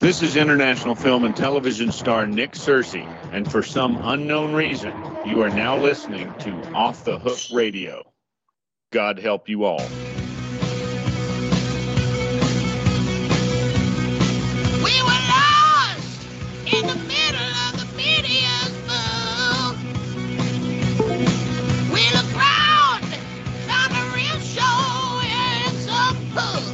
This is international film and television star Nick Searcy, and for some unknown reason, you are now listening to Off the Hook Radio. God help you all. We were lost in the middle of the media's bowl. We looked round, found a real show and some pull.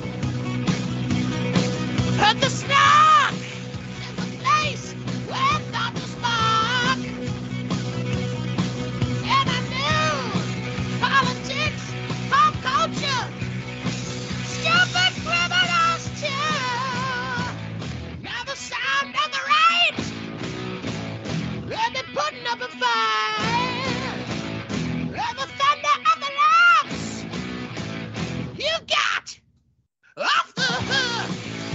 Heard the snark, there's a place where thought to spark. And I knew politics, pop culture, stupid criminals too. Now the sound of the right, they're putting up a fight. And the thunder of the loves, you got off the hook.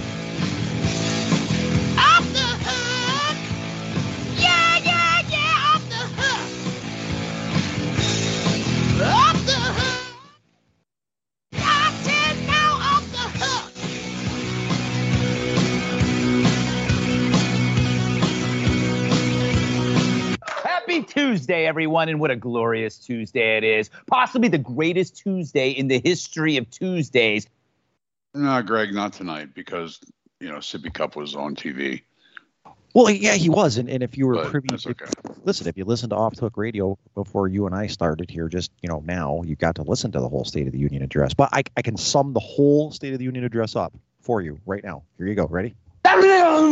Off the hook. Yeah, yeah, yeah, off the hook. Off the hook. I said now off the hook. Happy Tuesday, everyone, and what a glorious Tuesday it is. Possibly the greatest Tuesday in the history of Tuesdays. No, Greg, not tonight because, Sippy Cup was on TV. Well, yeah, he was. And if you were But privy that's to, okay. listen, if you listened to Off the Hook Radio before you and I started here, just, now you got to listen to the whole State of the Union address. But I can sum the whole State of the Union address up for you right now. Here you go. Ready? There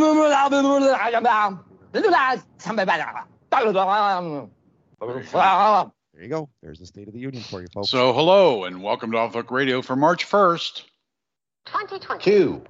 There you go. There's the State of the Union for you, folks. So, hello and welcome to Off the Hook Radio for March 1st. 2022.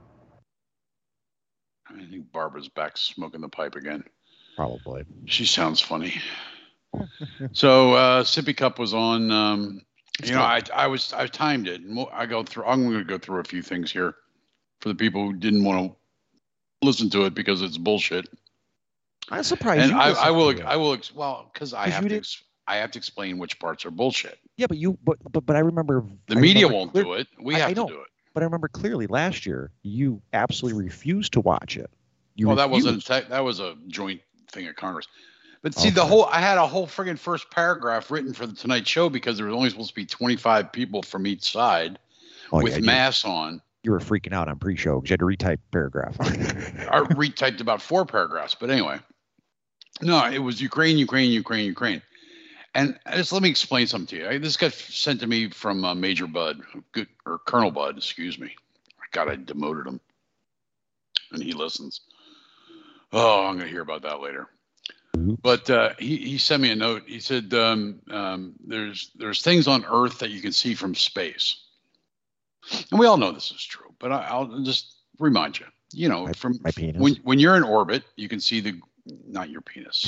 I think Barbara's back smoking the pipe again. Probably. She sounds funny. So, Sippy Cup was on. I timed it. And I'm going to go through a few things here for the people who didn't want to listen to it because it's bullshit. I'm surprised. And you listened to it. because I have to explain which parts are bullshit. Yeah, but I remember The media won't do it. We have to do it. But I remember clearly last year you absolutely refused to watch it. That was a joint thing at Congress. But see, I had a whole friggin' first paragraph written for the Tonight Show because there was only supposed to be 25 people from each side with masks on. You were freaking out on pre-show because you had to retype paragraph. I retyped about 4 paragraphs, but anyway. No, it was Ukraine. And just let me explain something to you. This got sent to me from Major Bud, or Colonel Bud, excuse me. God, I demoted him. And he listens. Oh, I'm going to hear about that later. But he sent me a note. He said there's things on Earth that you can see from space. And we all know this is true, but I'll just remind you. From my penis. When you're in orbit, you can see not your penis.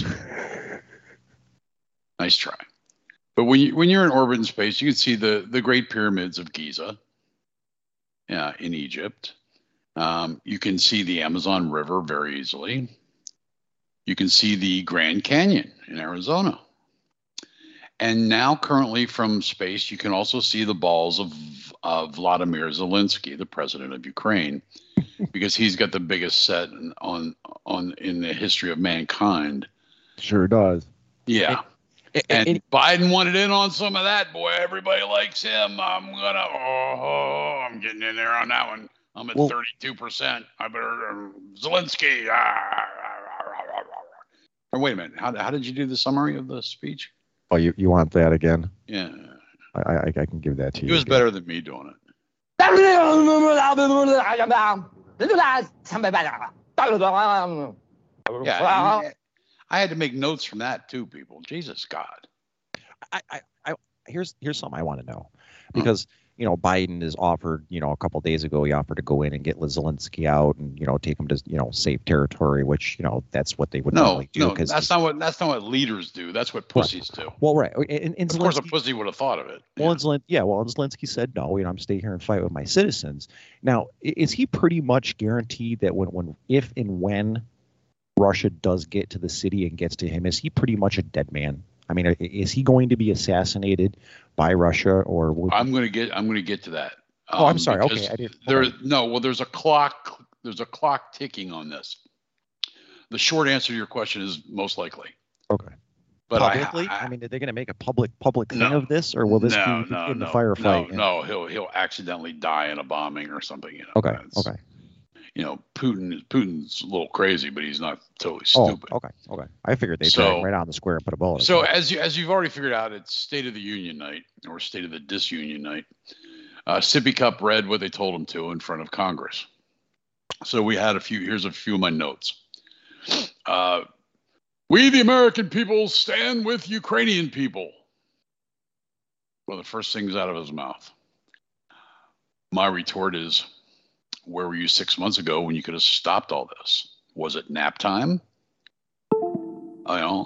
Nice try. But when you're in orbit in space, you can see the Great Pyramids of Giza in Egypt. You can see the Amazon River very easily. You can see the Grand Canyon in Arizona. And now currently from space, you can also see the balls of Vladimir Zelensky, the president of Ukraine, because he's got the biggest set in the history of mankind. Sure does. Yeah. And Biden wanted in on some of that, boy. Everybody likes him. I'm getting in there on that one. I'm at 32%. I better Zelensky. Or wait a minute. How did you do the summary of the speech? Oh, you want that again? Yeah. I can give that to you. He was better than me doing it. Yeah. I had to make notes from that too, people. Jesus God. Here's something I want to know, because Biden is offered, a couple of days ago, he offered to go in and get Zelensky out and take him to safe territory, which that's what they would normally do. No, that's not what leaders do. That's what pussies do. Well, right, and of course a pussy would have thought of it. Well, Zelensky said no. I'm staying here and fight with my citizens. Now, is he pretty much guaranteed that if and when Russia does get to the city and gets to him, is he pretty much a dead man? I mean, is he going to be assassinated by Russia, or I'm going to get to that. I'm sorry. Okay, I didn't. There's a clock there's a clock ticking on this. The short answer to your question is most likely. Okay. But Publicly? I mean, are they going to make a public thing of this, or will this be in the firefight? No, he'll accidentally die in a bombing or something. You know, Okay. You know, Putin's a little crazy, but he's not totally stupid. Okay. I figured they'd drag him right on the square and put a bullet. So as you've already figured out, it's State of the Union night or State of the Disunion night. Sippy Cup read what they told him to in front of Congress. So we had here's a few of my notes. We, the American people, stand with Ukrainian people. Well, the first things out of his mouth. My retort is, where were you 6 months ago when you could have stopped all this? Was it nap time? I don't.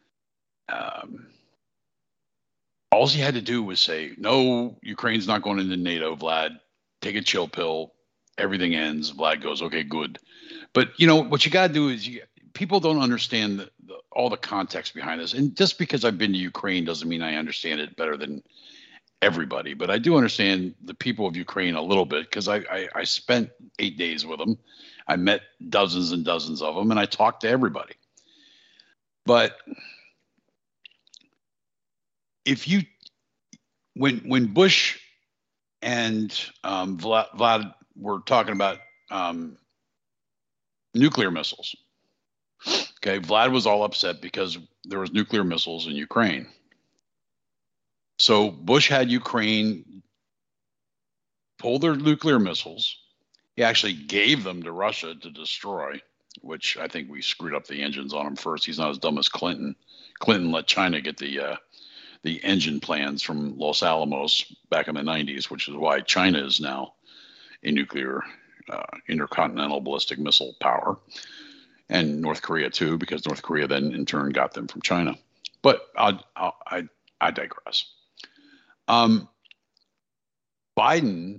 All he had to do was say, no, Ukraine's not going into NATO, Vlad. Take a chill pill. Everything ends. Vlad goes, okay, good. But, you know, what you got to do is people don't understand all the context behind this. And just because I've been to Ukraine doesn't mean I understand it better than everybody. But I do understand the people of Ukraine a little bit because I spent 8 days with them. I met dozens and dozens of them, and I talked to everybody. But when Bush and Vlad were talking about nuclear missiles, okay, Vlad was all upset because there was nuclear missiles in Ukraine. So Bush had Ukraine pull their nuclear missiles. He actually gave them to Russia to destroy, which I think we screwed up the engines on him first. He's not as dumb as Clinton. Clinton let China get the engine plans from Los Alamos back in the 90s, which is why China is now a nuclear intercontinental ballistic missile power. And North Korea too, because North Korea then in turn got them from China. But I digress. Biden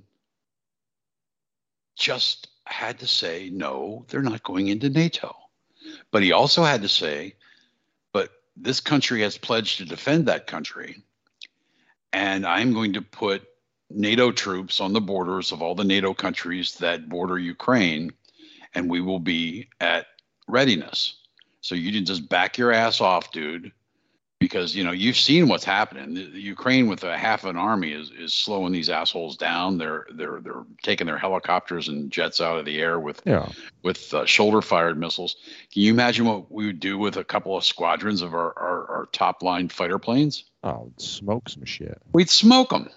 just had to say, no, they're not going into NATO. But he also had to say, but this country has pledged to defend that country. And I'm going to put NATO troops on the borders of all the NATO countries that border Ukraine, and we will be at readiness. So you didn't just back your ass off, dude, because, you know, you've seen what's happening. The Ukraine with a half an army is slowing these assholes down. They're taking their helicopters and jets out of the air with shoulder fired missiles. Can you imagine what we would do with a couple of squadrons of our top line fighter planes? Oh, smoke some shit. We'd smoke them.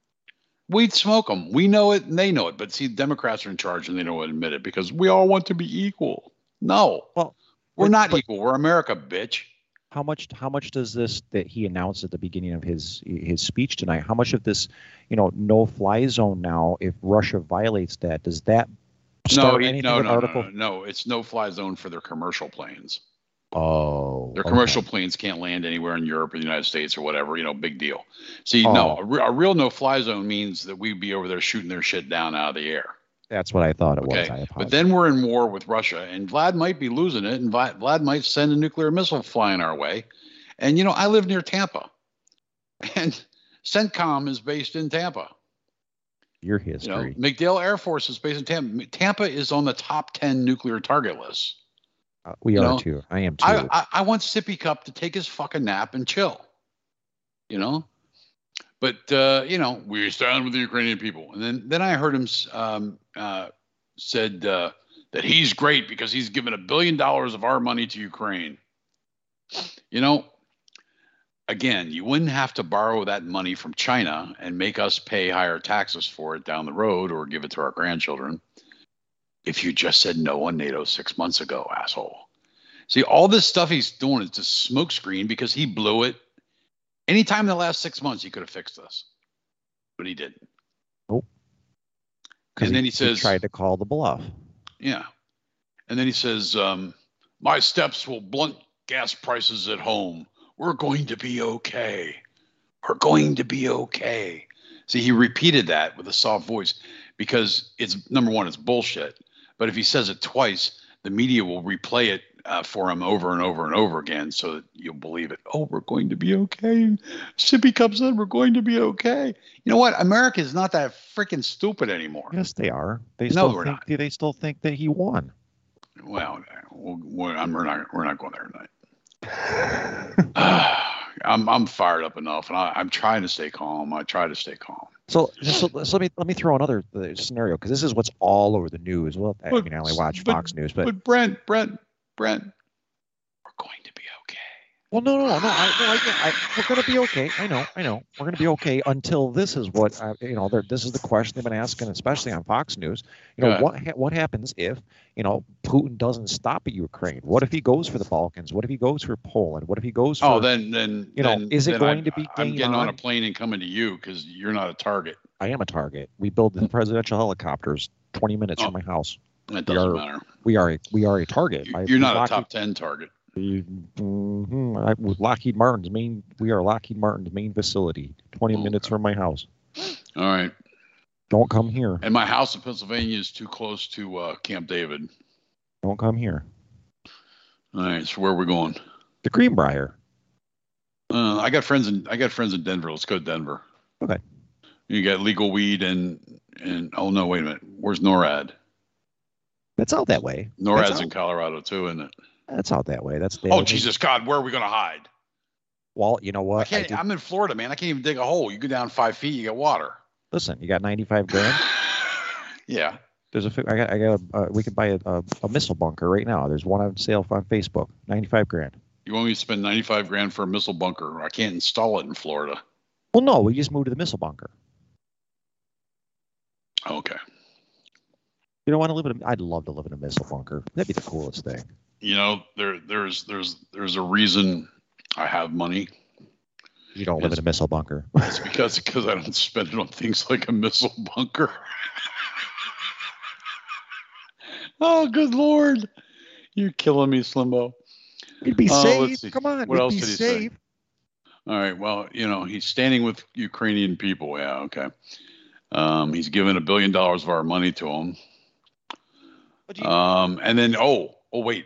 We know it and they know it. But see, Democrats are in charge and they don't admit it because we all want to be equal. No, well, we're not equal. We're America, bitch. How much does this that he announced at the beginning of his speech tonight? How much of this, no-fly zone now? If Russia violates that, does that start article? No, it's no-fly zone for their commercial planes. Oh, their commercial planes can't land anywhere in Europe or the United States or whatever. Big deal. See, no, a real no-fly zone means that we'd be over there shooting their shit down out of the air. That's what I thought it was. I apologize. But then we're in war with Russia, and Vlad might be losing it, and Vlad might send a nuclear missile flying our way. And, I live near Tampa, and CENTCOM is based in Tampa. Your history. MacDill Air Force is based in Tampa. Tampa is on the top 10 nuclear target list. We are too. I am too. I want Sippy Cup to take his fucking nap and chill. But, we stand with the Ukrainian people. And then I heard him said that he's great because he's given $1 billion of our money to Ukraine. Again, you wouldn't have to borrow that money from China and make us pay higher taxes for it down the road or give it to our grandchildren if you just said no on NATO 6 months ago, asshole. See, all this stuff he's doing is just smokescreen because he blew it. Anytime in the last 6 months, he could have fixed this, but he didn't. Nope. And then he says, tried to call the bluff. Yeah. And then he says, my steps will blunt gas prices at home. We're going to be okay. We're going to be okay. See, he repeated that with a soft voice because it's, number one, it's bullshit. But if he says it twice, the media will replay it for him over and over and over again so that you'll believe it. Oh, we're going to be okay. Sippy Cup said we're going to be okay. You know what? America is not that freaking stupid anymore. Yes, they are. No, we're not. They still think that he won. Well, we're not going there tonight. I'm fired up enough, and I'm trying to stay calm. I try to stay calm. So let me throw another scenario, because this is what's all over the news. Well, I only watch Fox News, but Brent, we're going to be okay. Well, no. We're going to be okay. I know. We're going to be okay until this is what this is the question they've been asking, especially on Fox News. What happens if Putin doesn't stop at Ukraine? What if he goes for the Balkans? What if he goes for Poland? What if he goes for? Oh, then is it going to be? I'm getting on a plane and coming to you because you're not a target. I am a target. We build the presidential helicopters 20 minutes from my house. That doesn't matter. We are a target. You're not a top 10 target. With Lockheed Martin's we are Lockheed Martin's main facility, 20 minutes from my house. All right. Don't come here. And my house in Pennsylvania is too close to Camp David. Don't come here. All right. So where are we going? The Greenbrier. I got friends in Denver. Let's go to Denver. Okay. You got legal weed and oh no, wait a minute. Where's NORAD? That's out that way. NORAD's in Colorado too, isn't it? That's out that way. Jesus God, where are we going to hide? Well, you know what? I'm in Florida, man. I can't even dig a hole. You go down 5 feet, you get water. Listen, you got 95 grand. Yeah. There's we could buy a missile bunker right now. There's one on sale on Facebook. 95 grand. You want me to spend 95 grand for a missile bunker? I can't install it in Florida. Well, no, we just moved to the missile bunker. Okay. You don't want to live in I'd love to live in a missile bunker. That'd be the coolest thing. There's a reason I have money. You don't live in a missile bunker. It's because I don't spend it on things like a missile bunker. Oh, good Lord. You're killing me, Slimbo. We'd be safe. Come on. What else did he say? All right. Well, he's standing with Ukrainian people. Yeah. Okay. He's given $1 billion of our money to him. And then, wait.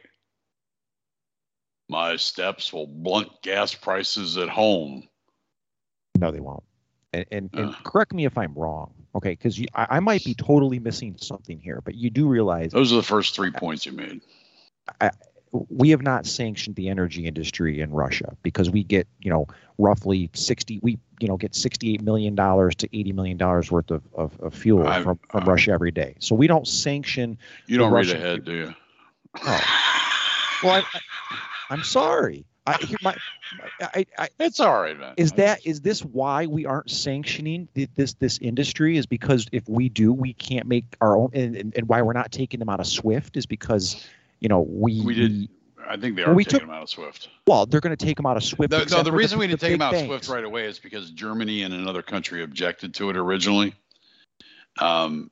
My steps will blunt gas prices at home. No, they won't. And correct me if I'm wrong, okay? Because I might be totally missing something here, but you do realize those are the first 3 points you made. We have not sanctioned the energy industry in Russia because we get, roughly get $68 million to $80 million worth of fuel from Russia every day. So we don't sanction. You don't read ahead, do you? Oh. Well, I'm sorry. It's all right, man. Is this why we aren't sanctioning this industry? Is because if we do, we can't make our own, and why we're not taking them out of SWIFT is because we did. I think they are taking them out of SWIFT. Well, they're going to take them out of SWIFT. No, the reason we didn't take them out of SWIFT right away is because Germany and another country objected to it originally. The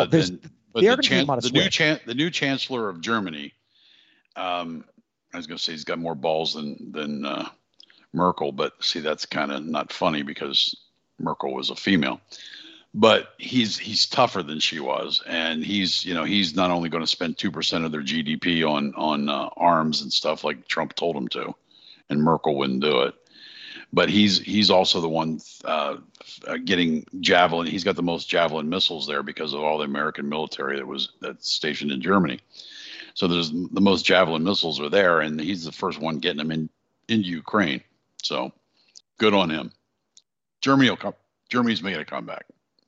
new chancellor of Germany. I was going to say he's got more balls than Merkel, but see, that's kind of not funny because Merkel was a female. But he's tougher than she was, and he's not only going to spend 2% of their GDP on arms and stuff like Trump told him to, and Merkel wouldn't do it. But he's also the one getting Javelin. He's got the most Javelin missiles there because of all the American military that's stationed in Germany. So there's the most Javelin missiles are there, and he's the first one getting them into Ukraine. So good on him. Germany's making a comeback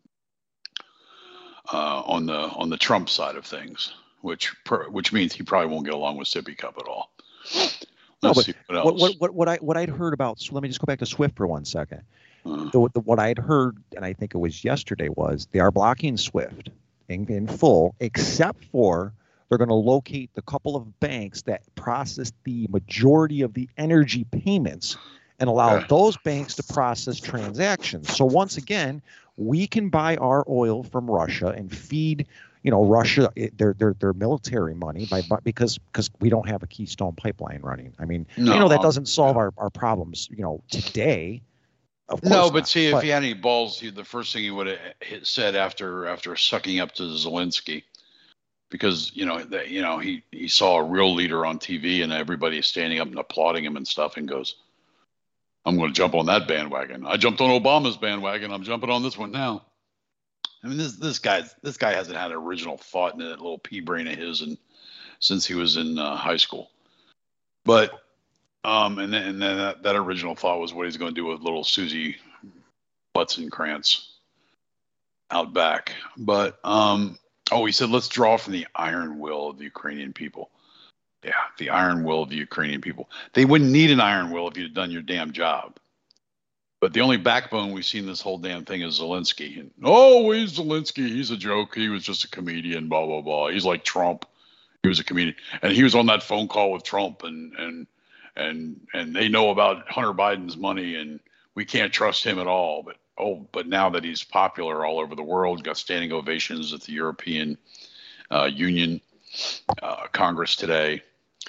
on the Trump side of things, which means he probably won't get along with Sippy Cup at all. Let's see what else. What I'd heard about. So let me just go back to SWIFT for 1 second. What I'd heard, and I think it was yesterday, was they are blocking SWIFT in full, except for they're going to locate the couple of banks that process the majority of the energy payments and allow those banks to process transactions. So once again, we can buy our oil from Russia and feed, Russia their military money because we don't have a Keystone pipeline running. I mean, that doesn't solve our problems, today. Of course no, but see, if he had any balls, the first thing he would have said after sucking up to Zelensky because he saw a real leader on TV and everybody is standing up and applauding him and stuff, and goes, I'm going to jump on that bandwagon. I jumped on Obama's bandwagon. I'm jumping on this one now. I mean, this guy hasn't had an original thought in that little pea brain of his, and since he was in high school. But and then that original thought was what he's going to do with little Susie Butzenkrantz out back. But he said, let's draw from the iron will of the Ukrainian people. Yeah, the iron will of the Ukrainian people. They wouldn't need an iron will if you'd done your damn job. But the only backbone we've seen this whole damn thing is Zelensky. And, he's Zelensky. He's a joke. He was just a comedian, blah, blah, blah. He's like Trump. He was a comedian. And he was on that phone call with Trump, and they know about Hunter Biden's money, and we can't trust him at all. But now that he's popular all over the world, got standing ovations at the European Union Congress today,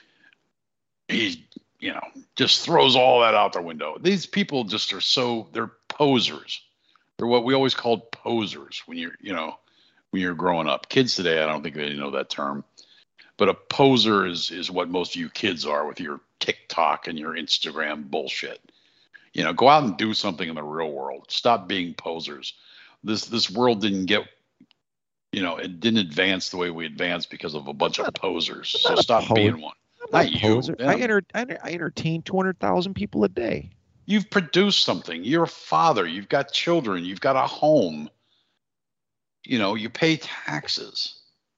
he just throws all that out the window. These people just are they're posers. They're what we always called posers when you're growing up. Kids today, I don't think they know that term. But a poser is what most of you kids are with your TikTok and your Instagram bullshit. Go out and do something in the real world. Stop being posers. This world didn't get, it didn't advance the way we advanced because of a bunch of posers. So stop being one. Not you. I entertain 200,000 people a day. You've produced something. You're a father. You've got children. You've got a home. You pay taxes.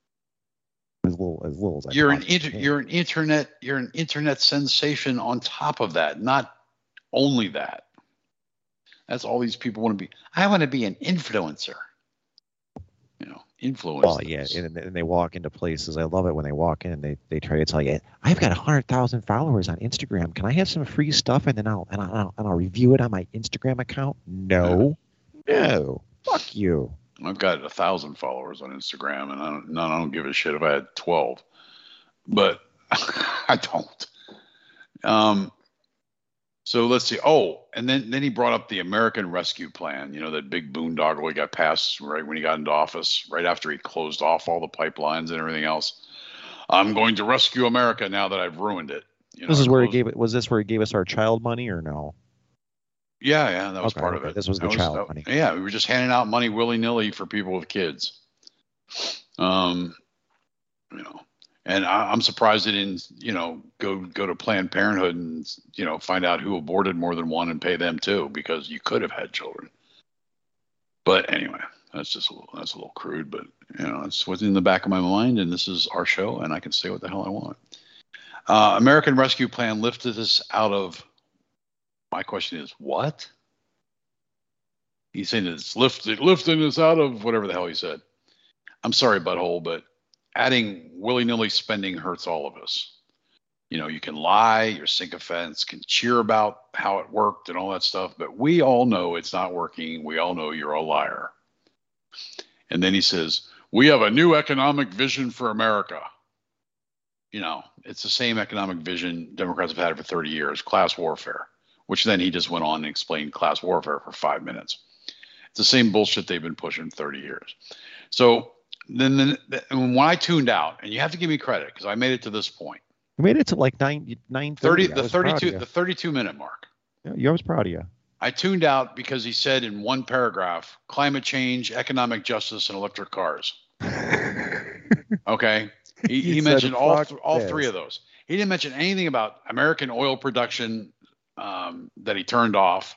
As little as I you're an internet sensation on top of that. Not only that. That's all these people want to be. I want to be an influencer. Influence. Well, yeah, and they walk into places. I love it when they walk in and they try to tell you, I've got 100,000 followers on Instagram. Can I have some free stuff and then I'll review it on my Instagram account? No, fuck you. I've got 1,000 followers on Instagram, and I don't give a shit if I had 12, but I don't. So let's see. And then he brought up the American Rescue Plan. That big boondoggle he got passed right when he got into office, right after he closed off all the pipelines and everything else. I'm going to rescue America now that I've ruined it. This is where he gave it. Was this where he gave us our child money or no? Yeah, that was part of it. This was the child money. Yeah, we were just handing out money willy-nilly for people with kids. And I'm surprised they didn't, go to Planned Parenthood and, find out who aborted more than one and pay them too, because you could have had children. But anyway, that's a little crude, but it's what's in the back of my mind, and this is our show, and I can say what the hell I want. American Rescue Plan lifted us out of. My question is, what? He's saying it's lifting us out of whatever the hell he said. I'm sorry, butthole, but adding willy-nilly spending hurts all of us. You can lie, your sycophants can cheer about how it worked and all that stuff, but we all know it's not working. We all know you're a liar. And then he says, we have a new economic vision for America. It's the same economic vision Democrats have had for 30 years, class warfare, which then he just went on and explained class warfare for 5 minutes. It's the same bullshit they've been pushing 30 years. So then when I tuned out, and you have to give me credit because I made it to this point. You made it to like 9:30. The 32-minute mark. Yeah, I was proud of you. I tuned out because he said in one paragraph, climate change, economic justice, and electric cars. Okay? He mentioned all three of those. He didn't mention anything about American oil production that he turned off,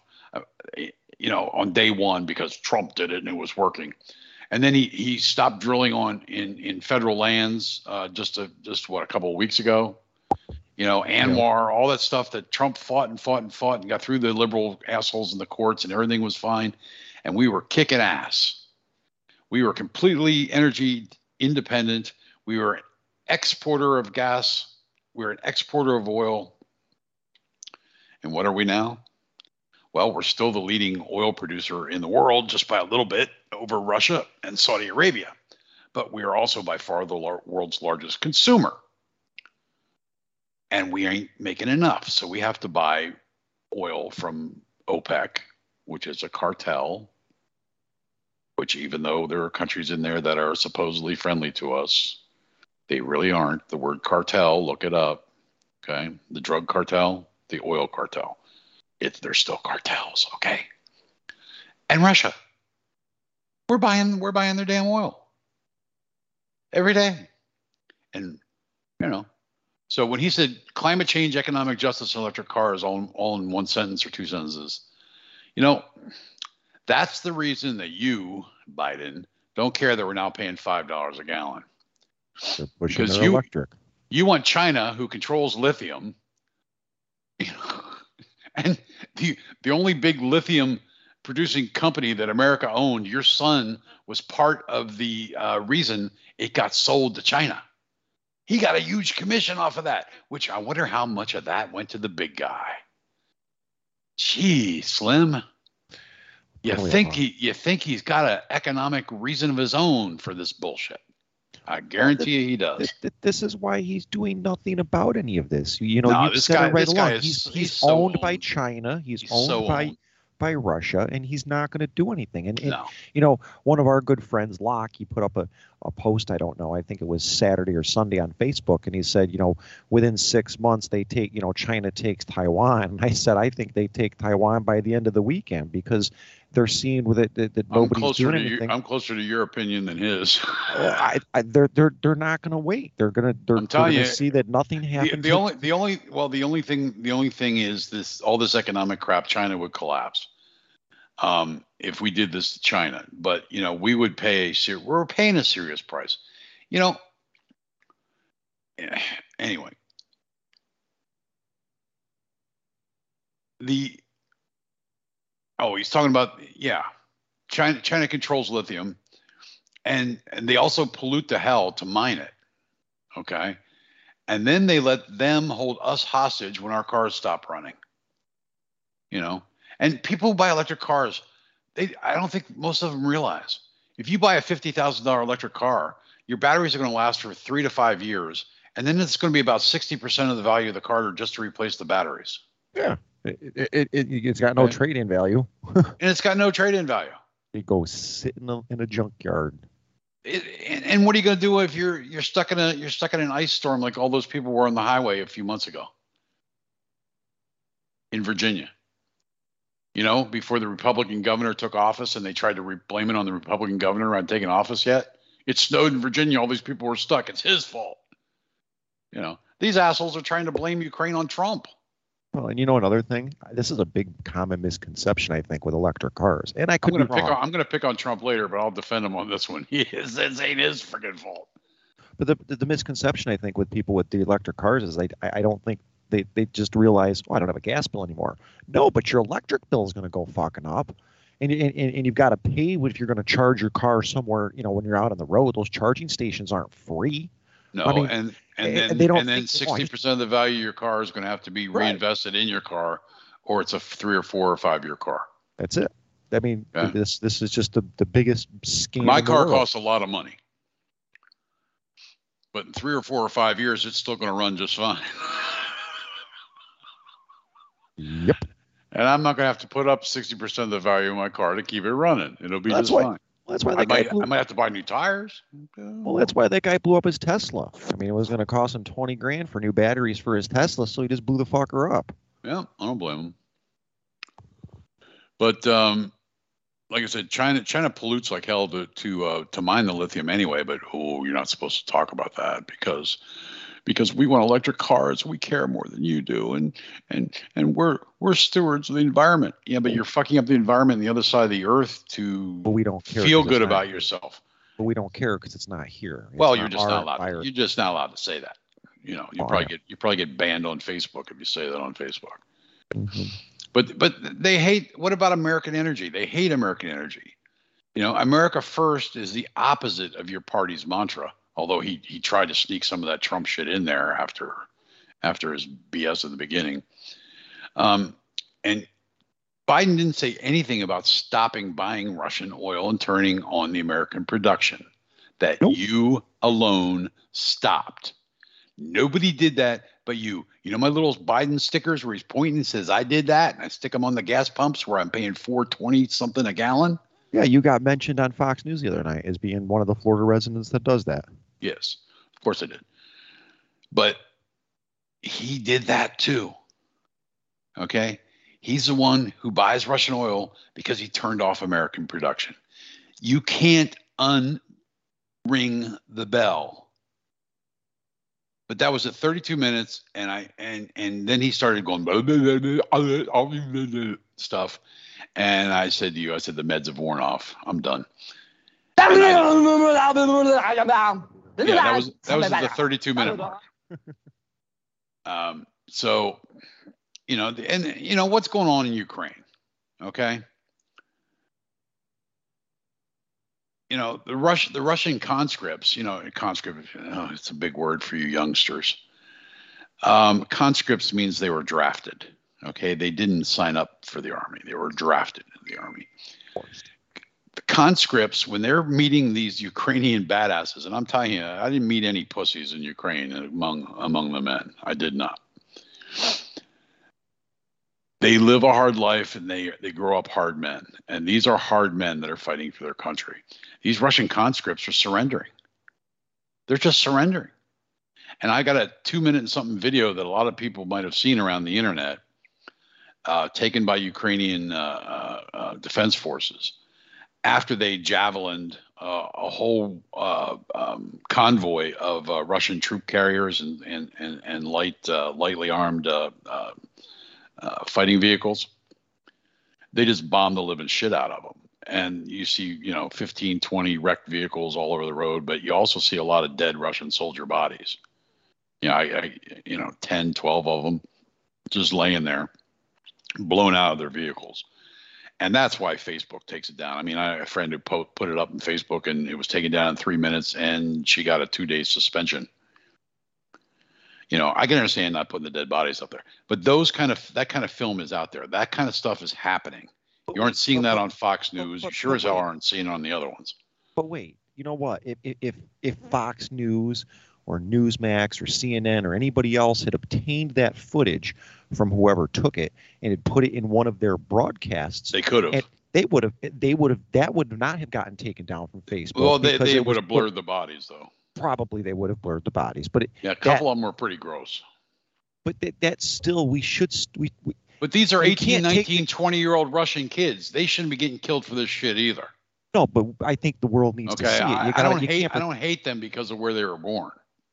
on day one because Trump did it and it was working. And then he stopped drilling in federal lands just a couple of weeks ago. Anwar, all that stuff that Trump fought and got through the liberal assholes in the courts and everything was fine. And we were kicking ass. We were completely energy independent. We were an exporter of gas. We were an exporter of oil. And what are we now? Well, we're still the leading oil producer in the world, just by a little bit over Russia and Saudi Arabia. But we are also by far the world's largest consumer. And we ain't making enough. So we have to buy oil from OPEC, which is a cartel, which even though there are countries in there that are supposedly friendly to us, They really aren't. The word cartel, look it up. Okay. The drug cartel, the oil cartel. They're still cartels. Okay. And Russia. We're buying their damn oil every day. And, so when he said climate change, economic justice, and electric cars all in one sentence or two sentences, that's the reason that you, Biden, don't care that we're now paying $5 a gallon. Because electric. You want China, who controls lithium, and the only big lithium producing company that America owned, your son was part of the reason it got sold to China. He got a huge commission off of that, which I wonder how much of that went to the big guy. Gee, Slim. You think he's got an economic reason of his own for this bullshit? I guarantee you he does. This is why he's doing nothing about any of this. You this said guy, it right this along. guy is, He's so owned by China. He's owned by Russia, and he's not going to do anything. And one of our good friends, Locke, he put up a post, I don't know, I think it was Saturday or Sunday on Facebook, and he said, within 6 months they take, China takes Taiwan. And I said, I think they take Taiwan by the end of the weekend, because they're seeing with it that nobody's doing anything. I'm closer to your opinion than his. They're not going to wait. They're going to see that nothing happens. The only thing is all this economic crap. China would collapse if we did this to China. But we would we're paying a serious price. Anyway, he's talking about, China controls lithium, and they also pollute the hell to mine it. Okay. And then they let them hold us hostage when our cars stop running. And people who buy electric cars, I don't think most of them realize, if you buy a $50,000 electric car, your batteries are going to last for 3 to 5 years. And then it's going to be about 60% of the value of the car just to replace the batteries. Yeah. It's got no trade-in value. And it's got no trade-in value. It goes sit in a junkyard. And what are you going to do if you're stuck in an ice storm like all those people were on the highway a few months ago in Virginia? Before the Republican governor took office, and they tried to blame it on the Republican governor on taking office yet. It snowed in Virginia. All these people were stuck. It's his fault. These assholes are trying to blame Ukraine on Trump. Well, and another thing, this is a big common misconception, I think, with electric cars. And I'm going to pick on Trump later, but I'll defend him on this one. This ain't his freaking fault. But the misconception, I think, with people with the electric cars is I don't think they just realize, I don't have a gas bill anymore. No, but your electric bill is going to go fucking up. And you've got to pay if you're going to charge your car somewhere, when you're out on the road. Those charging stations aren't free. No, and then 60% of the value of your car is going to have to be reinvested in your car, or it's a 3 or 4 or 5 year car. That's it. I mean, this is just the biggest scam. My car costs a lot of money, but in 3 or 4 or 5 years, it's still going to run just fine. Yep. And I'm not going to have to put up 60% of the value of my car to keep it running. It'll be just fine. That's why I might have to buy new tires. Well, that's why that guy blew up his Tesla. I mean, it was going to cost him $20,000 for new batteries for his Tesla, so he just blew the fucker up. Yeah, I don't blame him. But like I said, China pollutes like hell to mine the lithium anyway. But you're not supposed to talk about that because we want electric cars. We care more than you do, and we're stewards of the environment. Yeah, but you're fucking up the environment on the other side of the earth but we don't care feel good about yourself. But we don't care because it's not here. You're just not allowed. You're just not allowed to say that. You probably get banned on Facebook if you say that on Facebook. Mm-hmm. But they hate. What about American energy? They hate American energy. America first is the opposite of your party's mantra. Although he tried to sneak some of that Trump shit in there after his BS at the beginning. And Biden didn't say anything about stopping buying Russian oil and turning on the American production. That you alone stopped. Nobody did that but you. My little Biden stickers where he's pointing and says, I did that, and I stick them on the gas pumps where I'm paying $4.20 something a gallon. Yeah, you got mentioned on Fox News the other night as being one of the Florida residents that does that. Yes. Of course I did. But he did that too. Okay? He's the one who buys Russian oil because he turned off American production. You can't unring the bell. But that was at 32 minutes, and then he started going stuff, and I said to you, I said the meds have worn off. I'm done. Yeah, that was at the 32-minute mark. So, what's going on in Ukraine? Okay. The Russian conscripts, conscript, it's a big word for you youngsters. Conscripts means they were drafted. Okay. They didn't sign up for the army. They were drafted in the army. The conscripts, when they're meeting these Ukrainian badasses, and I'm telling you, I didn't meet any pussies in Ukraine among the men. I did not. They live a hard life and they grow up hard men. And these are hard men that are fighting for their country. These Russian conscripts are surrendering. They're just surrendering. And I got a 2-minute and something video that a lot of people might have seen around the internet, taken by Ukrainian defense forces after they javelined a whole convoy of Russian troop carriers and lightly armed fighting vehicles. They just bombed the living shit out of them. And you see, 15, 20 wrecked vehicles all over the road, but you also see a lot of dead Russian soldier bodies. 10, 12 of them just laying there, blown out of their vehicles. And that's why Facebook takes it down. I mean, I had a friend who put it up on Facebook and it was taken down in 3 minutes and she got a 2-day suspension. I can understand not putting the dead bodies up there, but that kind of film is out there. That kind of stuff is happening. You aren't seeing that on Fox News. You sure as hell aren't seeing it on the other ones. But wait, you know what? If Fox News or Newsmax or CNN or anybody else had obtained that footage from whoever took it and had put it in one of their broadcasts, they could have. That would not have gotten taken down from Facebook. Well, they would have blurred the bodies though. Probably they would have blurred the bodies, but a couple of them were pretty gross. But that's still But these are 18, 19, 20-year-old Russian kids. They shouldn't be getting killed for this shit either. No, but I think the world needs to see it. I don't hate them because of where they were born.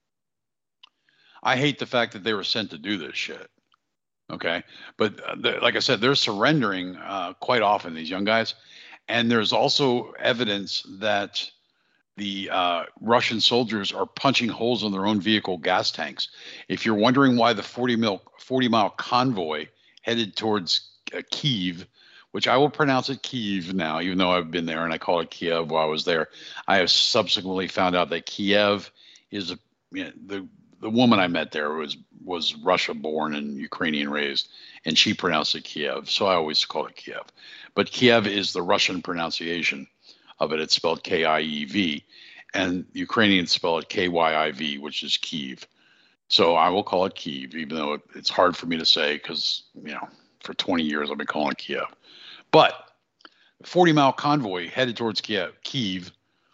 I hate the fact that they were sent to do this shit. Okay, but like I said, they're surrendering quite often, these young guys, and there's also evidence that the Russian soldiers are punching holes in their own vehicle gas tanks. If you're wondering why the 40-mile convoy headed towards Kyiv, which I will pronounce it Kyiv now, even though I've been there and I call it Kiev while I was there, I have subsequently found out that Kiev is the woman I met there was Russia-born and Ukrainian-raised, and she pronounced it Kiev, so I always call it Kiev. But Kiev is the Russian pronunciation of it. It's spelled K-I-E-V, and Ukrainians spell it K-Y-I-V, which is Kyiv. So I will call it Kyiv, even though it's hard for me to say because, for 20 years I've been calling it Kiev. But the 40-mile convoy headed towards Kyiv,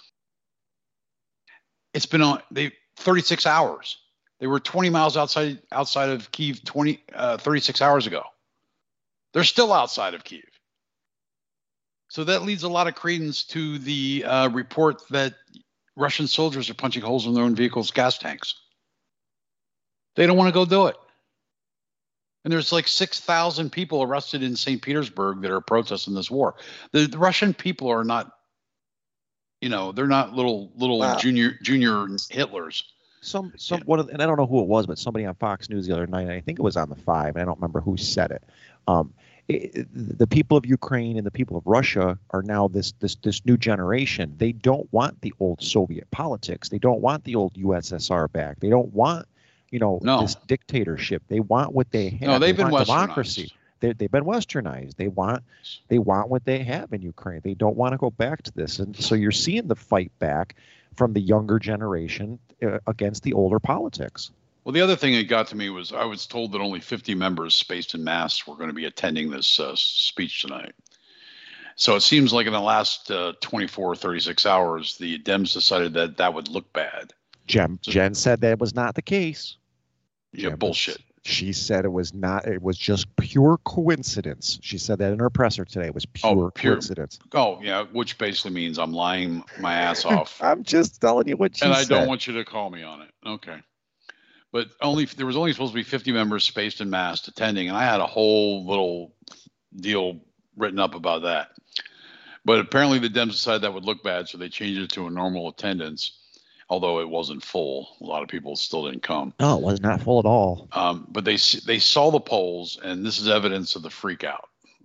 it's been on 36 hours. They were 20 miles outside of Kyiv 36 hours ago. They're still outside of Kyiv. So that leads a lot of credence to the report that Russian soldiers are punching holes in their own vehicles' gas tanks. They don't want to go do it. And there's like 6,000 people arrested in St. Petersburg that are protesting this war. The Russian people are not, they're not little junior Hitlers. And I don't know who it was, but somebody on Fox News the other night, I think it was on the 5, and I don't remember who said it. The people of Ukraine and the people of Russia are now this new generation. They don't want the old Soviet politics. They don't want the old USSR back. They don't want, this dictatorship. They want what they have. No, they've been westernized. Democracy. They've been westernized. They want what they have in Ukraine. They don't want to go back to this. And so you're seeing the fight back from the younger generation against the older politics. Well, the other thing that got to me was I was told that only 50 members spaced en masse were going to be attending this speech tonight. So it seems like in the last 24 or 36 hours, the Dems decided that would look bad. Jen said that was not the case. Yeah, bullshit. She said it was not. It was just pure coincidence. She said that in her presser today. It was pure coincidence. Oh, yeah, which basically means I'm lying my ass off. I'm just telling you what she said. And I don't want you to call me on it. Okay. But there was only supposed to be 50 members spaced and massed attending, and I had a whole little deal written up about that. But apparently the Dems decided that would look bad, so they changed it to a normal attendance, although it wasn't full. A lot of people still didn't come. No, it was not full at all. But they saw the polls, and this is evidence of the freak out.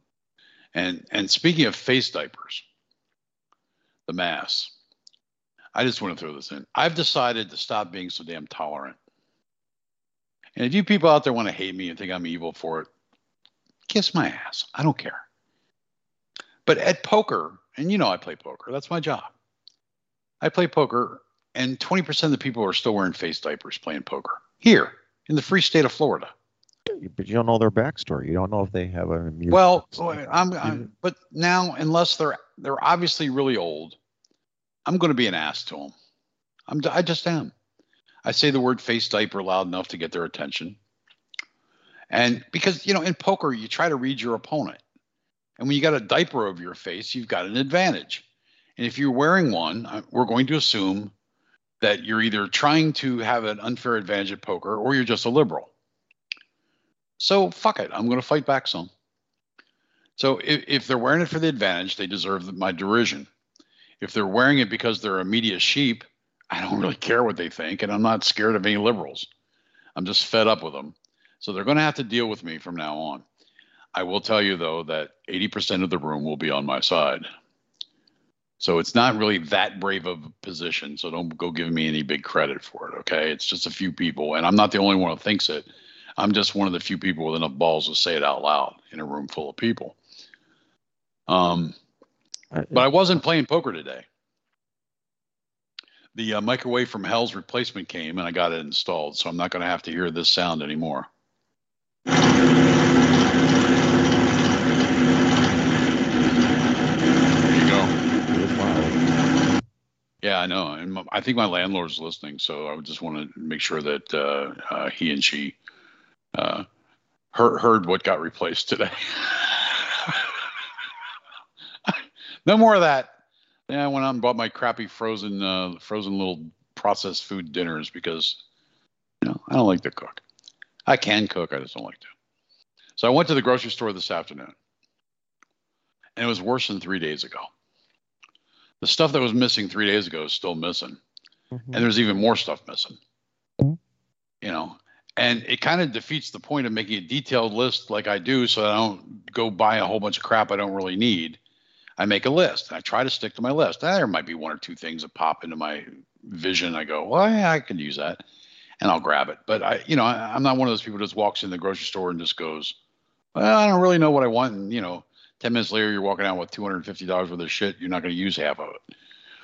And speaking of face diapers, the mass, I just want to throw this in. I've decided to stop being so damn tolerant. And if you people out there want to hate me and think I'm evil for it, kiss my ass. I don't care. But at poker, and you know I play poker. That's my job. I play poker, and 20% of the people are still wearing face diapers playing poker here in the free state of Florida. But you don't know their backstory. You don't know if they have an immune. Well, but now, unless they're obviously really old, I'm going to be an ass to them. I just am. I say the word face diaper loud enough to get their attention. And because, in poker, you try to read your opponent. And when you got a diaper over your face, you've got an advantage. And if you're wearing one, we're going to assume that you're either trying to have an unfair advantage at poker or you're just a liberal. So fuck it. I'm going to fight back some. So if they're wearing it for the advantage, they deserve my derision. If they're wearing it because they're a media sheep, I don't really care what they think, and I'm not scared of any liberals. I'm just fed up with them. So they're going to have to deal with me from now on. I will tell you, though, that 80% of the room will be on my side. So it's not really that brave of a position, so don't go giving me any big credit for it, okay? It's just a few people, and I'm not the only one who thinks it. I'm just one of the few people with enough balls to say it out loud in a room full of people. But I wasn't playing poker today. The microwave from hell's replacement came, and I got it installed, so I'm not going to have to hear this sound anymore. There you go. Yeah, I know. And I think my landlord's listening, so I would just want to make sure that he and she heard what got replaced today. No more of that. Yeah, I went out and bought my crappy frozen little processed food dinners because, I don't like to cook. I can cook, I just don't like to. So I went to the grocery store this afternoon, and it was worse than 3 days ago. The stuff that was missing 3 days ago is still missing, and there's even more stuff missing. And it kind of defeats the point of making a detailed list like I do, so that I don't go buy a whole bunch of crap I don't really need. I make a list. I try to stick to my list. There might be one or two things that pop into my vision. I go, well, yeah, I could use that, and I'll grab it. But I'm not one of those people who just walks in the grocery store and just goes, well, I don't really know what I want. And 10 minutes later, you're walking out with $250 worth of shit. You're not going to use half of it.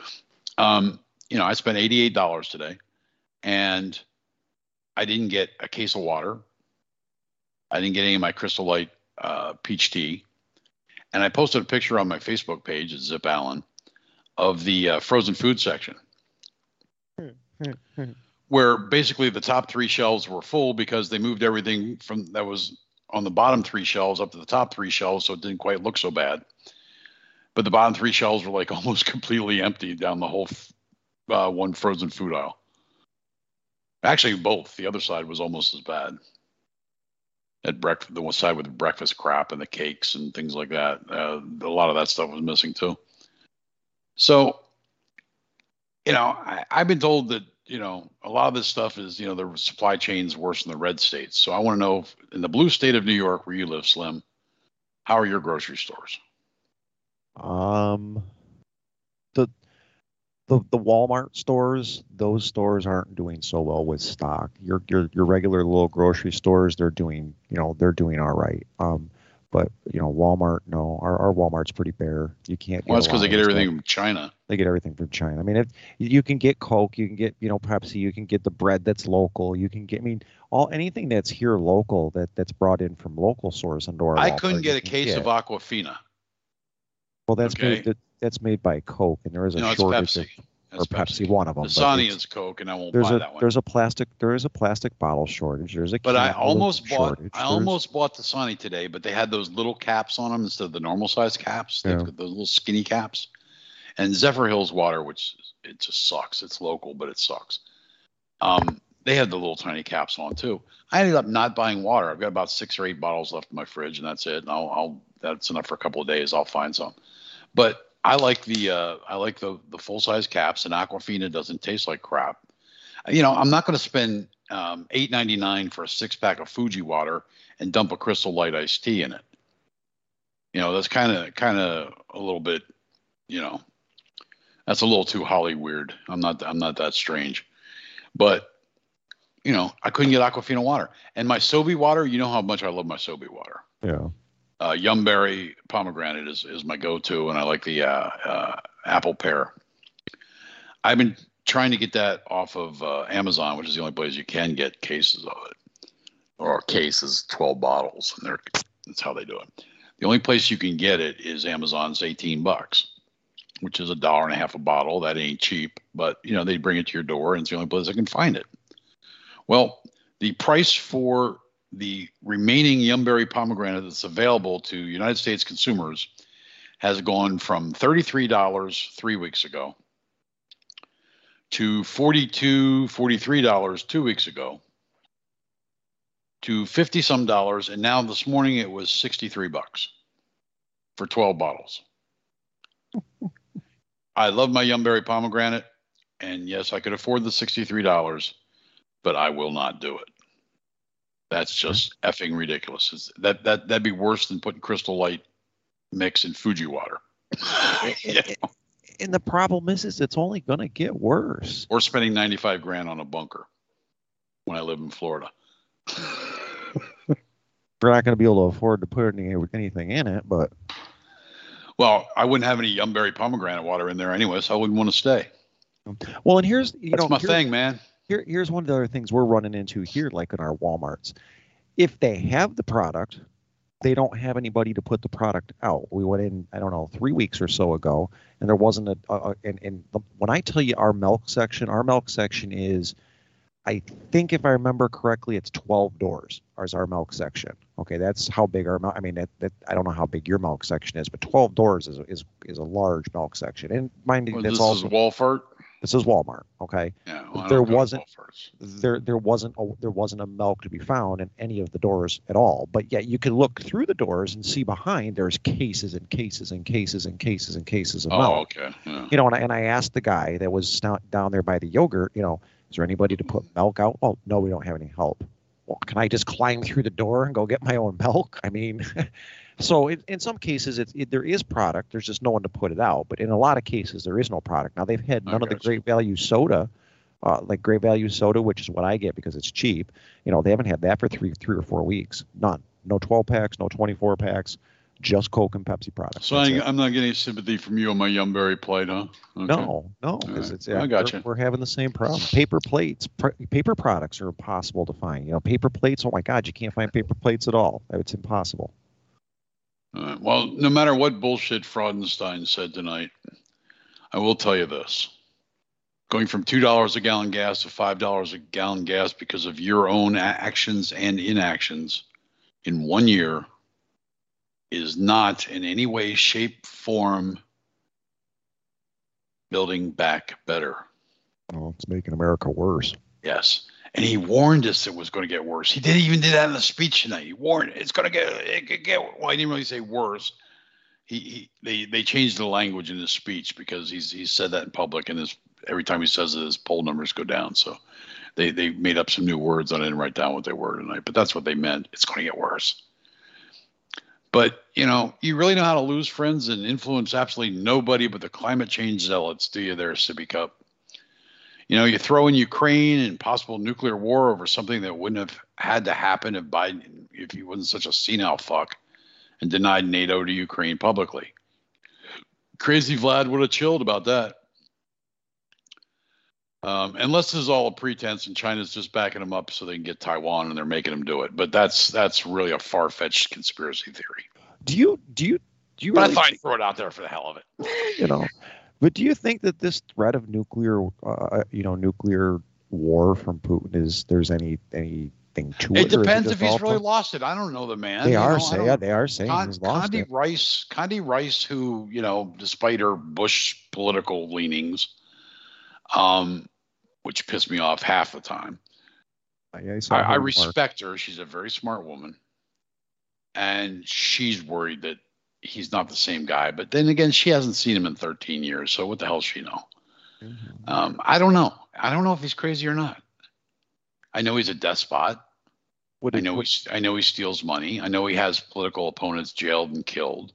I spent $88 today, and I didn't get a case of water. I didn't get any of my Crystal Light peach tea. And I posted a picture on my Facebook page at Zip Allen of the frozen food section, where basically the top three shelves were full because they moved everything from that was on the bottom three shelves up to the top three shelves, so it didn't quite look so bad. But the bottom three shelves were like almost completely empty down the whole one frozen food aisle. Actually, both. The other side was almost as bad. At breakfast, the one side with the breakfast crap and the cakes and things like that. A lot of that stuff was missing too. So, I've been told that, a lot of this stuff is, the supply chain's worse in the red states. So I want to know if, in the blue state of New York where you live, Slim, how are your grocery stores? The Walmart stores, those stores aren't doing so well with stock. Your regular little grocery stores, they're doing all right. But Walmart, no, our Walmart's pretty bare. You can't. Well, that's because they get everything from China. They get everything from China. I mean, if you can get Coke, you can get Pepsi, you can get the bread that's local. You can get, anything that's here local that's brought in from local source into our. I couldn't get a case of Aquafina. Well, that's made by Coke, and there is a shortage. That's Pepsi, one of them. Dasani is Coke, and I won't buy that one. There is a plastic bottle shortage. There's a but I can almost bought shortage. I almost bought Dasani today, but they had those little caps on them instead of the normal size caps. They've got those little skinny caps. And Zephyr Hills water, which it just sucks. It's local, but it sucks. They had the little tiny caps on too. I ended up not buying water. I've got about 6 or 8 bottles left in my fridge, and that's it. And that's enough for a couple of days. I'll find some. But I like the full size caps, and Aquafina doesn't taste like crap. You know, I'm not going to spend $8.99 for a 6-pack of Fuji water and dump a Crystal Light iced tea in it. You know, that's kind of a little bit, you know, that's a little too Holly weird. I'm not that strange, but you know, I couldn't get Aquafina water, and my Sobe water. You know how much I love my Sobe water. Yeah. Yumberry pomegranate is my go-to, and I like the apple pear. I've been trying to get that off of Amazon, which is the only place you can get cases of it, or a case is 12 bottles, and that's how they do it. The only place you can get it is Amazon's $18, which is $1.50 a bottle. That ain't cheap, but you know they bring it to your door, and it's the only place I can find it. Well, the price for the remaining Yumberry pomegranate that's available to United States consumers has gone from $33 3 weeks ago to $42, $43 2 weeks ago to $50-some, and now this morning it was $63 for 12 bottles. I love my Yumberry pomegranate, and yes, I could afford the $63, but I will not do it. That's just effing ridiculous. That'd be worse than putting Crystal Light mix in Fuji water. And the problem is it's only going to get worse. Or spending $95,000 on a bunker when I live in Florida. We're not going to be able to afford to put anything in it, but. Well, I wouldn't have any Yumberry pomegranate water in there anyway, so I wouldn't want to stay. Well, and here's my thing, man. Here's one of the other things we're running into here, like in our Walmarts. If they have the product, they don't have anybody to put the product out. We went in, I don't know, 3 weeks or so ago, and there wasn't when I tell you our milk section is, I think if I remember correctly, it's 12 doors as our milk section. Okay, that's how big our milk. I mean, I don't know how big your milk section is, but 12 doors is a large milk section. And mind you, that's also Walmart. This is Walmart, okay? Yeah, well, there wasn't a milk to be found in any of the doors at all. But yet you could look through the doors and see behind there's cases and cases and cases and cases and cases of milk. Oh, okay. Yeah. You know, and I asked the guy that was down there by the yogurt, you know, is there anybody to put milk out? Oh, no, we don't have any help. Well, can I just climb through the door and go get my own milk? I mean, so in some cases, there is product. There's just no one to put it out. But in a lot of cases, there is no product. Now, they've had none of the Great Value soda, like Great Value soda, which is what I get because it's cheap. You know, they haven't had that for three or 4 weeks. None. No 12 packs, no 24 packs. Just Coke and Pepsi products. So I'm not getting sympathy from you on my Yumberry plate, huh? Okay. No, because I got you. We're having the same problem. Paper plates, paper products are impossible to find. You know, paper plates. Oh my God, you can't find paper plates at all. It's impossible. Well, no matter what bullshit Fraudenstein said tonight, I will tell you this: going from $2 a gallon gas to $5 a gallon gas because of your own actions and inactions in 1 year is not in any way, shape, form building back better. Oh, it's making America worse. Yes. And he warned us it was going to get worse. He did that in the speech tonight. He warned it could get well, he didn't really say worse. They changed the language in his speech because he's said that in public, and every time he says it, his poll numbers go down. So they made up some new words. I didn't write down what they were tonight, but that's what they meant. It's going to get worse. But, you know, you really know how to lose friends and influence absolutely nobody but the climate change zealots, do you there, Sippy Cup? You know, you throw in Ukraine and possible nuclear war over something that wouldn't have had to happen if he wasn't such a senile fuck and denied NATO to Ukraine publicly. Crazy Vlad would have chilled about that. Unless this is all a pretense and China's just backing them up so they can get Taiwan and they're making them do it. But that's really a far-fetched conspiracy theory. Do you But really I thought I'd throw it out there for the hell of it. You know, But do you think that this threat of nuclear war from Putin there's anything to it? It depends or is if he's all really fun? lost it. I don't know the man. They You are know, I saying don't- they are saying he's lost it. Condi Rice, who, you know, despite her Bush political leanings, which pissed me off half the time, Yeah, saw I her respect her. She's a very smart woman, and she's worried that he's not the same guy. But then again, she hasn't seen him in 13 years, so what the hell does she know? I don't know. I don't know if he's crazy or not. I know he's a despot. I know he steals money. I know he has political opponents jailed and killed.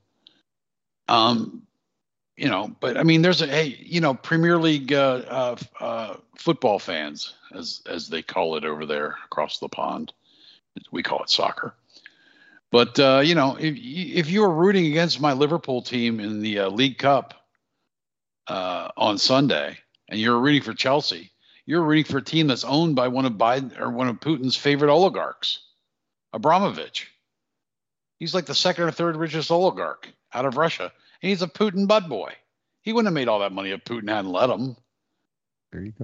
You know, but I mean, there's Premier League football fans, as they call it over there across the pond. We call it soccer. But you know, if you were rooting against my Liverpool team in the League Cup on Sunday, and you're rooting for Chelsea, you're rooting for a team that's owned by one of Putin's favorite oligarchs, Abramovich. He's like the second or third richest oligarch out of Russia. And he's a Putin bud boy. He wouldn't have made all that money if Putin hadn't let him. There you go.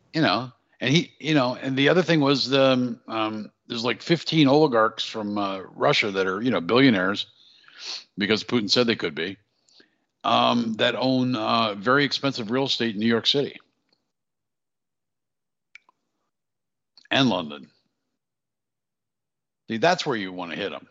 And the other thing was there's like 15 oligarchs from Russia that are, you know, billionaires because Putin said they could be, that own very expensive real estate in New York City and London. See, that's where you want to hit them.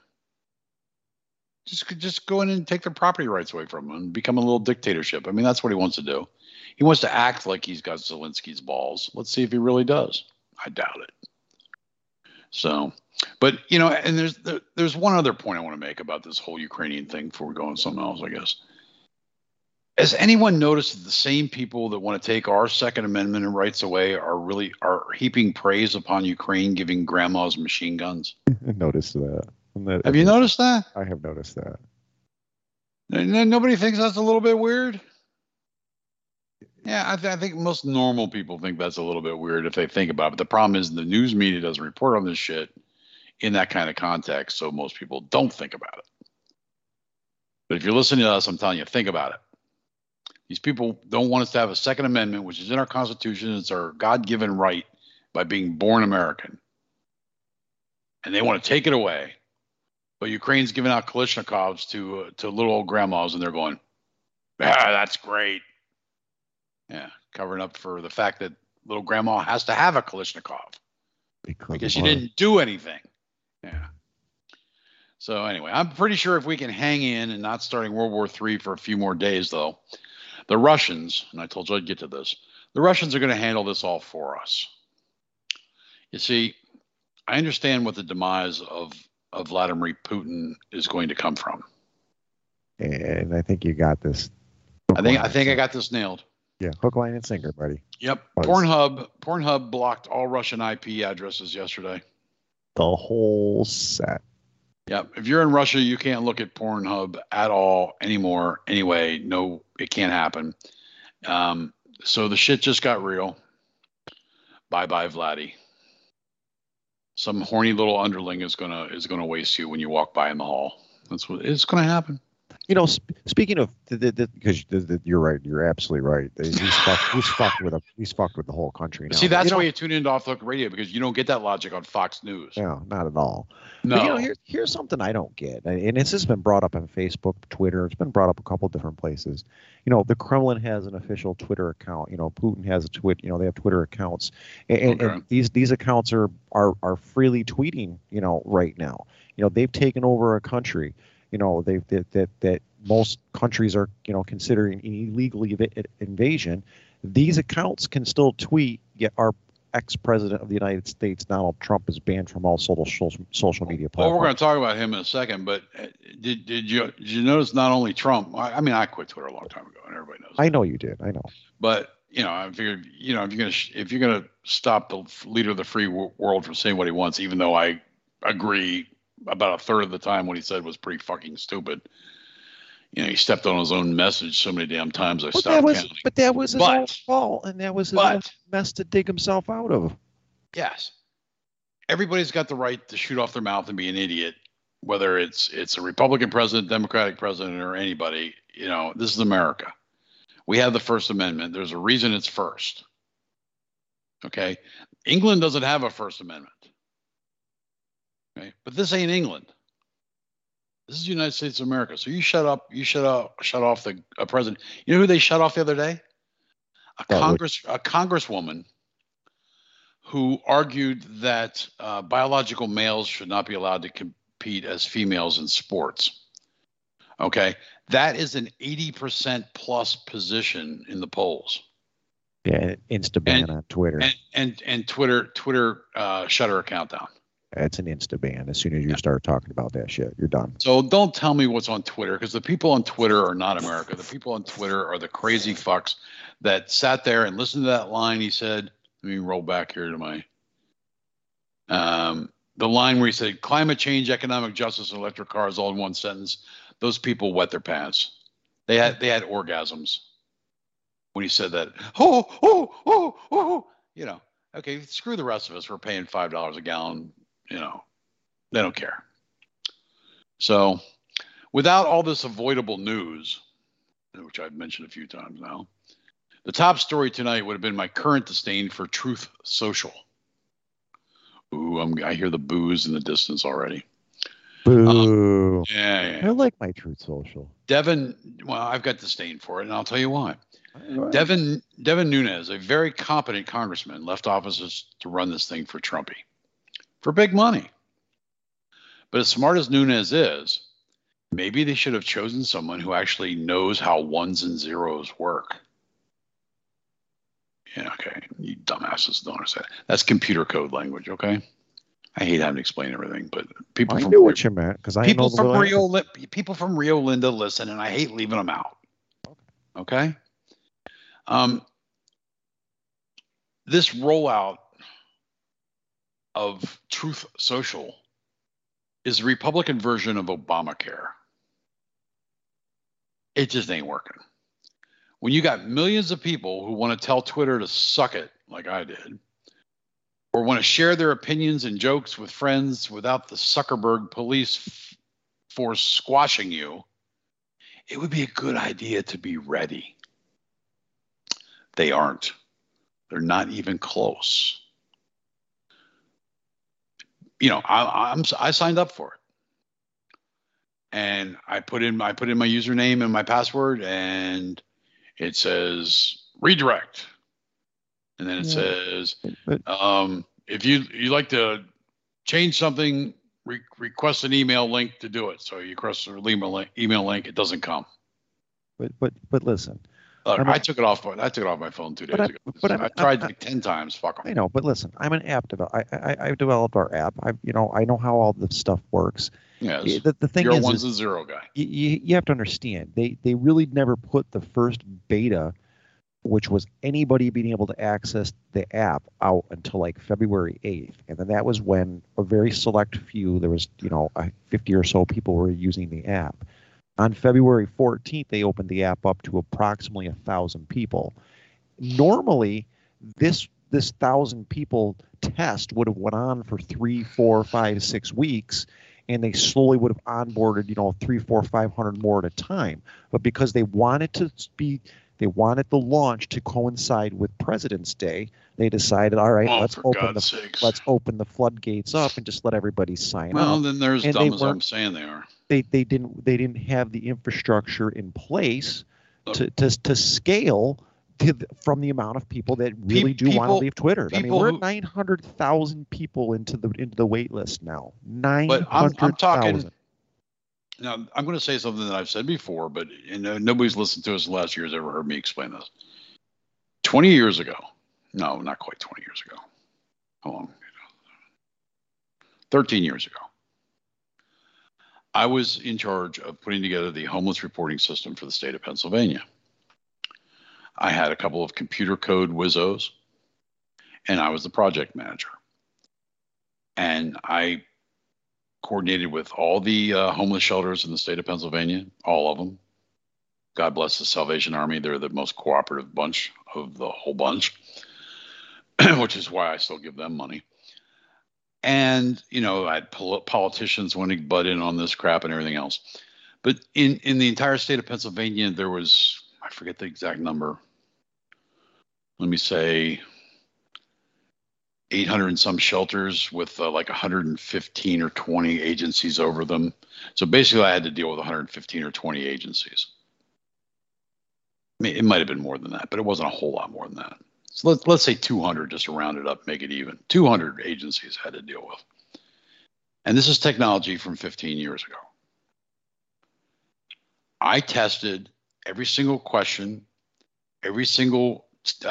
Just go in and take their property rights away from them and become a little dictatorship. I mean, that's what he wants to do. He wants to act like he's got Zelensky's balls. Let's see if he really does. I doubt it. So, but, you know, and there's one other point I want to make about this whole Ukrainian thing before we go on something else, I guess. Has anyone noticed that the same people that want to take our Second Amendment and rights away are heaping praise upon Ukraine, giving grandmas machine guns? I noticed that. Have you noticed that? I have noticed that. Nobody thinks that's a little bit weird? Yeah, I think most normal people think that's a little bit weird if they think about it. But the problem is the news media doesn't report on this shit in that kind of context, so most people don't think about it. But if you're listening to us, I'm telling you, think about it. These people don't want us to have a Second Amendment, which is in our Constitution. It's our God-given right by being born American. And they want to take it away. But Ukraine's giving out Kalashnikovs to little old grandmas, and they're going, that's great. Yeah, covering up for the fact that little grandma has to have a Kalashnikov because she didn't do anything. Yeah. So anyway, I'm pretty sure if we can hang in and not starting World War III for a few more days, though, the Russians, and I told you I'd get to this, the Russians are going to handle this all for us. You see, I understand what the demise of Vladimir Putin is going to come from. And I think you got this. I think I got this nailed. Yeah, hook, line, and sinker, buddy. Yep. Pornhub blocked all Russian IP addresses yesterday. The whole set. Yep. If you're in Russia, you can't look at Pornhub at all anymore. Anyway, no, it can't happen. So the shit just got real. Bye bye, Vladdy. Some horny little underling is gonna waste you when you walk by in the hall. That's what it's gonna happen. You know, speaking of because you're right, you're absolutely right. He's fucked with the whole country now. See, that's why you tune into Off the Hook Radio, because you don't get that logic on Fox News. No, not at all. No. But, you know, here's something I don't get, and this has been brought up on Facebook, Twitter. It's been brought up a couple different places. You know, the Kremlin has an official Twitter account. You know, Putin has a tweet. You know, they have Twitter accounts, and these accounts are freely tweeting. You know, right now. You know, they've taken over a country. You know, that most countries are, you know, considering an illegal invasion. These accounts can still tweet. Yet our ex-president of the United States, Donald Trump, is banned from all social media platforms. Well, we're going to talk about him in a second. But did you notice not only Trump? I mean, I quit Twitter a long time ago, and everybody knows. I know you did. I know. But you know, I figured, you know, if you're gonna stop the leader of the free world from saying what he wants, even though I agree about a third of the time what he said was pretty fucking stupid. You know, he stepped on his own message so many damn times I stopped counting. But that was his own fault, and that was his own mess to dig himself out of. Yes. Everybody's got the right to shoot off their mouth and be an idiot, whether it's a Republican president, Democratic president, or anybody. You know, this is America. We have the First Amendment. There's a reason it's first. Okay. England doesn't have a First Amendment. Okay. But this ain't England. This is the United States of America. So you shut off the president. You know who they shut off the other day? A congresswoman who argued that biological males should not be allowed to compete as females in sports. Okay. That is an 80% plus position in the polls. Yeah, insta ban on Twitter. And Twitter shut her account down. That's an insta ban. As soon as you start talking about that shit, you're done. So don't tell me what's on Twitter, because the people on Twitter are not America. The people on Twitter are the crazy fucks that sat there and listened to that line he said. Let me roll back here to my the line where he said climate change, economic justice, and electric cars all in one sentence. Those people wet their pants. They had orgasms when he said that. You know, okay, screw the rest of us. We're paying $5 a gallon. You know, they don't care. So without all this avoidable news, which I've mentioned a few times now, the top story tonight would have been my current disdain for Truth Social. Ooh, I hear the boos in the distance already. Boo. Yeah. I like my Truth Social. Devin, well, I've got disdain for it, and I'll tell you why. Devin Nunes, a very competent congressman, left office to run this thing for Trumpy for big money. But as smart as Nunes is, maybe they should have chosen someone who actually knows how ones and zeros work. Yeah, okay. You dumbasses don't understand. That's computer code language, okay? I hate having to explain everything, but people I knew what you meant, because I people know from people from Rio Linda listen, and I hate leaving them out. Okay. This rollout of Truth Social is the Republican version of Obamacare. It just ain't working. When you got millions of people who want to tell Twitter to suck it, like I did, or want to share their opinions and jokes with friends without the Zuckerberg police force squashing you, it would be a good idea to be ready. They aren't. They're not even close. You know, I signed up for it, and I put in my username and my password, and it says redirect, and then it says if you like to change something, request an email link to do it. So you request an email link, it doesn't come. But listen. Look, I took it off my phone 2 days ago. I tried like 10 times. Fuck them. I know, but listen, I'm an app developer. I've developed our app. I know how all this stuff works. Yes. The thing You're is, a ones and zero guy. You have to understand, they really never put the first beta, which was anybody being able to access the app, out until like February 8th. And then that was when a very select few, there was, 50 or so people were using the app. On February 14th, they opened the app up to approximately 1,000 people. Normally, this 1,000 people test would have went on for 3, 4, 5, 6 weeks, and they slowly would have onboarded, 300, 400, 500 more at a time. But because they wanted the launch to coincide with President's Day, they decided, all right, let's open the floodgates up and just let everybody sign up. Well, then they're as dumb as I'm saying they are. They didn't have the infrastructure in place to scale from the amount of people that really do want to leave Twitter. I mean, we're at 900,000 people into the wait list now. 900,000. But I'm talking. Now, I'm going to say something that I've said before, but nobody's listened to us in the last year has ever heard me explain this. 20 years ago. No, not quite 20 years ago. How long? 13 years ago. I was in charge of putting together the homeless reporting system for the state of Pennsylvania. I had a couple of computer code wizzos, and I was the project manager. And I coordinated with all the homeless shelters in the state of Pennsylvania, all of them. God bless the Salvation Army. They're the most cooperative bunch of the whole bunch, which is why I still give them money. And, I had politicians wanting to butt in on this crap and everything else. But in the entire state of Pennsylvania, there was, I forget the exact number. Let me say 800 and some shelters with like 115 or 20 agencies over them. So basically, I had to deal with 115 or 20 agencies. I mean, it might have been more than that, but it wasn't a whole lot more than that. So let's say 200 just to round it up, make it even. 200 agencies I had to deal with. And this is technology from 15 years ago. I tested every single question, every single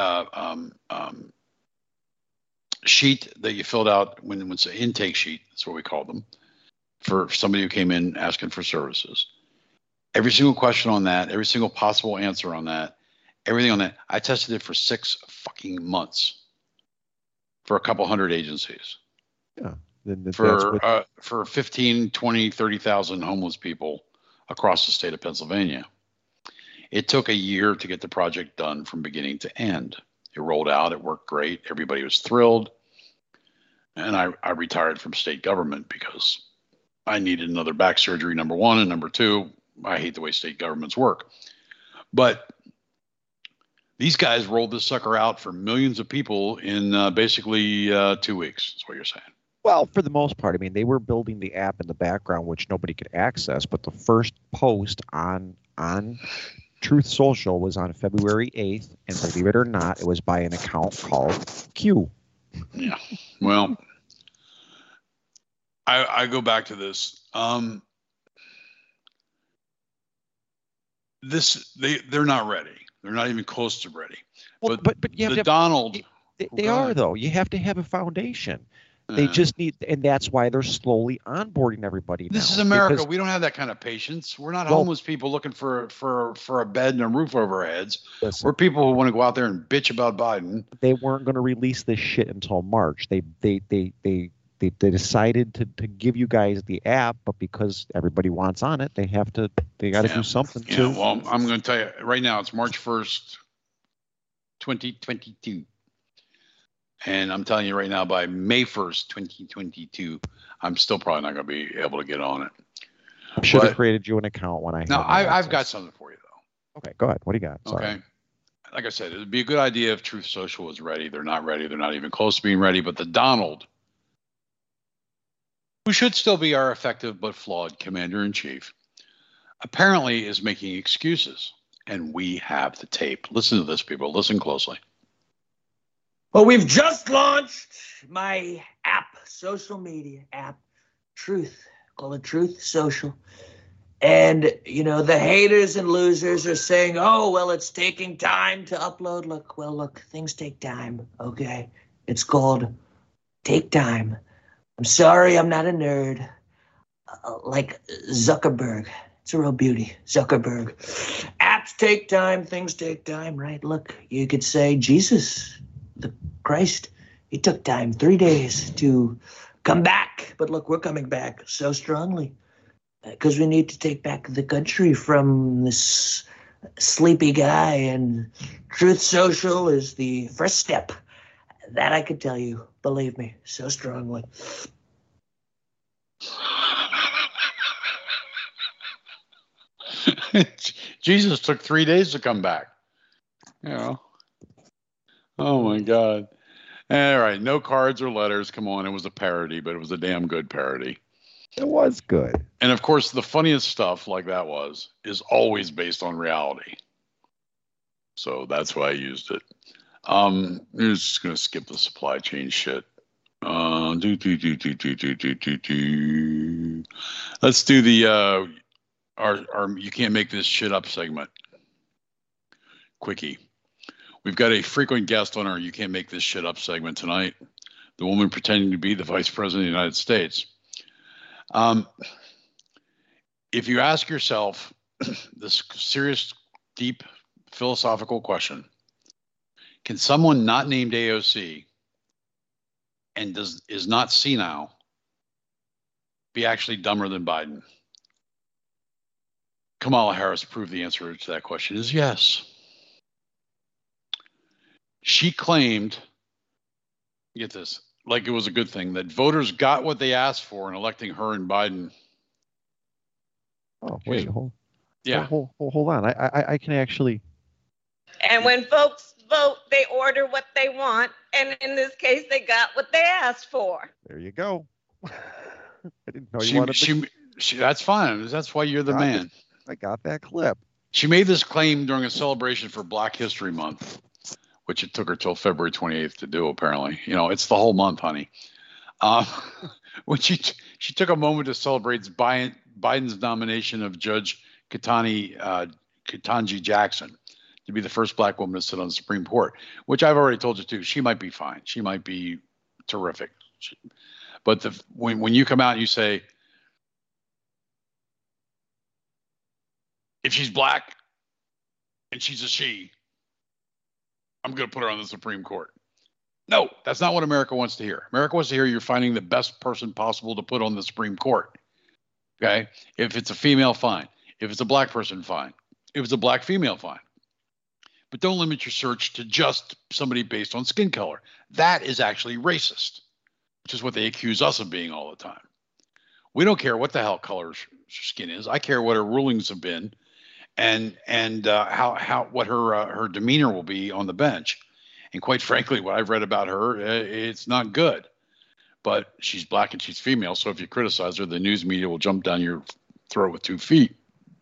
sheet that you filled out when it's an intake sheet, that's what we call them, for somebody who came in asking for services. Every single question on that, every single possible answer on that, everything on that. I tested it for 6 fucking months for a couple hundred agencies. Yeah. For 15, 20, 30,000 homeless people across the state of Pennsylvania. It took a year to get the project done from beginning to end. It rolled out. It worked great. Everybody was thrilled. And I retired from state government because I needed another back surgery, number one. And number two, I hate the way state governments work. But these guys rolled this sucker out for millions of people in basically 2 weeks. That's what you're saying. Well, for the most part, I mean, they were building the app in the background, which nobody could access. But the first post on Truth Social was on February 8th, and believe it or not, it was by an account called Q. Yeah. Well, I go back to this. They're not ready. They're not even close to ready. Well, but you have to Donald. They are, though. You have to have a foundation. They just need, and that's why they're slowly onboarding everybody now. This is America. We don't have that kind of patience. We're not homeless people looking for a bed and a roof over our heads. Listen, we're people who want to go out there and bitch about Biden. They weren't going to release this shit until March. They decided to give you guys the app, but because everybody wants on it, they got to do something. Yeah. Well, I'm going to tell you right now. It's March 1st, 2022. And I'm telling you right now, by May 1st, 2022, I'm still probably not going to be able to get on it. I should have created you an account when I had No, I've got something for you, though. Okay, go ahead. What do you got? Sorry. Okay. Like I said, it would be a good idea if Truth Social was ready. They're not ready. They're not even close to being ready. But the Donald, who should still be our effective but flawed commander-in-chief, apparently is making excuses. And we have the tape. Listen to this, people. Listen closely. Well, we've just launched my app, social media app, Truth. Call it Truth Social. And, you know, the haters and losers are saying, oh, well, it's taking time to upload. Look, things take time, okay? It's called Take Time. I'm sorry, I'm not a nerd. Like Zuckerberg. It's a real beauty, Zuckerberg. Apps take time, things take time, right? Look, you could say Jesus, the Christ, he took time, 3 days to come back. But look, we're coming back so strongly because we need to take back the country from this sleepy guy. And Truth Social is the first step. That I could tell you, believe me, so strongly. Jesus took 3 days to come back. You know. Oh my God. All right. No cards or letters. Come on. It was a parody, but it was a damn good parody. It was good. And of course, the funniest stuff like that is always based on reality. So that's why I used it. I'm just going to skip the supply chain shit. Let's do the, our You Can't Make This Shit Up segment. Quickie. We've got a frequent guest on our You Can't Make This Shit Up segment tonight. The woman pretending to be the Vice President of the United States. If you ask yourself this serious, deep, philosophical question, can someone not named AOC and is not senile be actually dumber than Biden? Kamala Harris proved the answer to that question is yes. She claimed, get this, like it was a good thing, that voters got what they asked for in electing her and Biden. Oh, wait, hold on. I can actually And when folks vote, they order what they want. And in this case, they got what they asked for. There you go. I didn't know you wanted She, that's fine. That's why you're the man. I got that clip. She made this claim during a celebration for Black History Month, which it took her till February 28th to do, apparently. You know, it's the whole month, honey. When she took a moment to celebrate Biden's nomination of Judge Ketanji Jackson to be the first black woman to sit on the Supreme Court, which I've already told you too. She might be fine. She might be terrific. But when you come out and you say, if she's black and she's a she, I'm going to put her on the Supreme Court. No, that's not what America wants to hear. America wants to hear you're finding the best person possible to put on the Supreme Court. Okay? If it's a female, fine. If it's a black person, fine. If it's a black female, fine. But don't limit your search to just somebody based on skin color. That is actually racist, which is what they accuse us of being all the time. We don't care what the hell color her skin is. I care what her rulings have been and how what her demeanor will be on the bench. And quite frankly, what I've read about her, it's not good. But she's black and she's female, so if you criticize her, the news media will jump down your throat with 2 feet.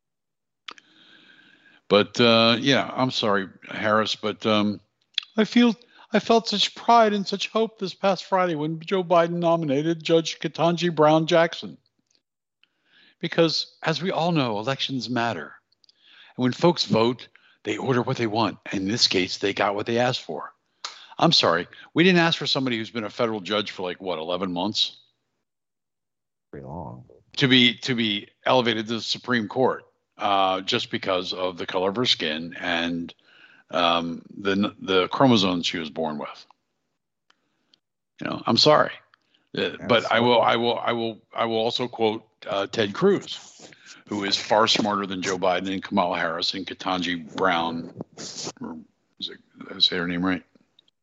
But yeah, I'm sorry, Harris, but I felt such pride and such hope this past Friday when Joe Biden nominated Judge Ketanji Brown Jackson. Because as we all know, elections matter. And when folks vote, they order what they want. In this case, they got what they asked for. I'm sorry, we didn't ask for somebody who's been a federal judge for 11 months? Pretty long. To be elevated to the Supreme Court. Just because of the color of her skin and the chromosomes she was born with. You know, I'm sorry, but I will also quote Ted Cruz, who is far smarter than Joe Biden and Kamala Harris and Ketanji Brown. Did I say her name right?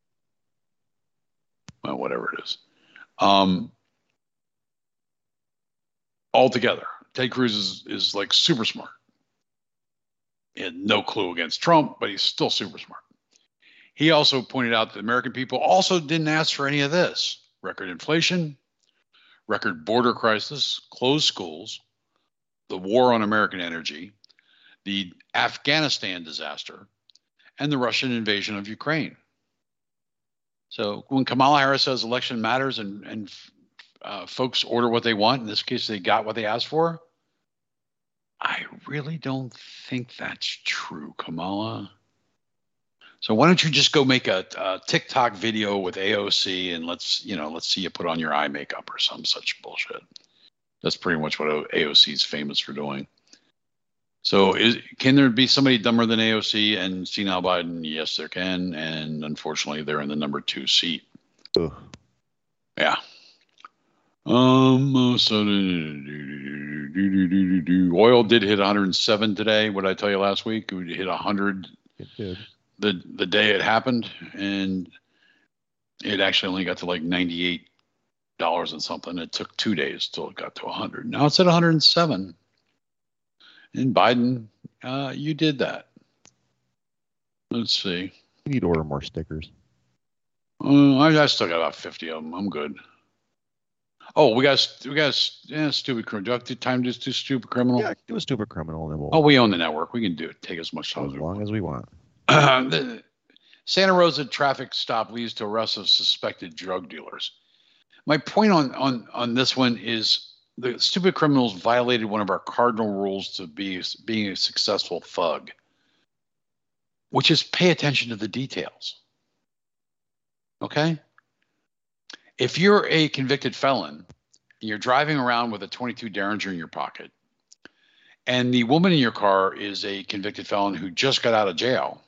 Well, whatever it is. Altogether, Ted Cruz is like super smart. He had no clue against Trump, but he's still super smart. He also pointed out that the American people also didn't ask for any of this. Record inflation, record border crisis, closed schools, the war on American energy, the Afghanistan disaster, and the Russian invasion of Ukraine. So when Kamala Harris says election matters and folks order what they want, in this case, they got what they asked for, I really don't think that's true, Kamala. So why don't you just go make a TikTok video with AOC and let's see you put on your eye makeup or some such bullshit. That's pretty much what AOC is famous for doing. So can there be somebody dumber than AOC and senile Biden? Yes, there can. And unfortunately, they're in the number 2 seat. Ugh. Yeah. Oil did hit 107 today. What did I tell you last week? It hit 100. It did. The day it happened, and it actually only got to $98 and something. It took 2 days till it got to 100. Now it's at 107. And Biden, you did that. Let's see. We need to order more stickers. I still got about 50 of them. I'm good. Oh, we got stupid criminal. Do I have time to do stupid criminal? Yeah, do a stupid criminal. And then Oh, we own the network. We can do it. Take as much time as long as we want. The Santa Rosa traffic stop leads to arrest of suspected drug dealers. My point on this one is the stupid criminals violated one of our cardinal rules to being a successful thug, which is pay attention to the details. Okay? If you're a convicted felon and you're driving around with a .22 Derringer in your pocket, and the woman in your car is a convicted felon who just got out of jail,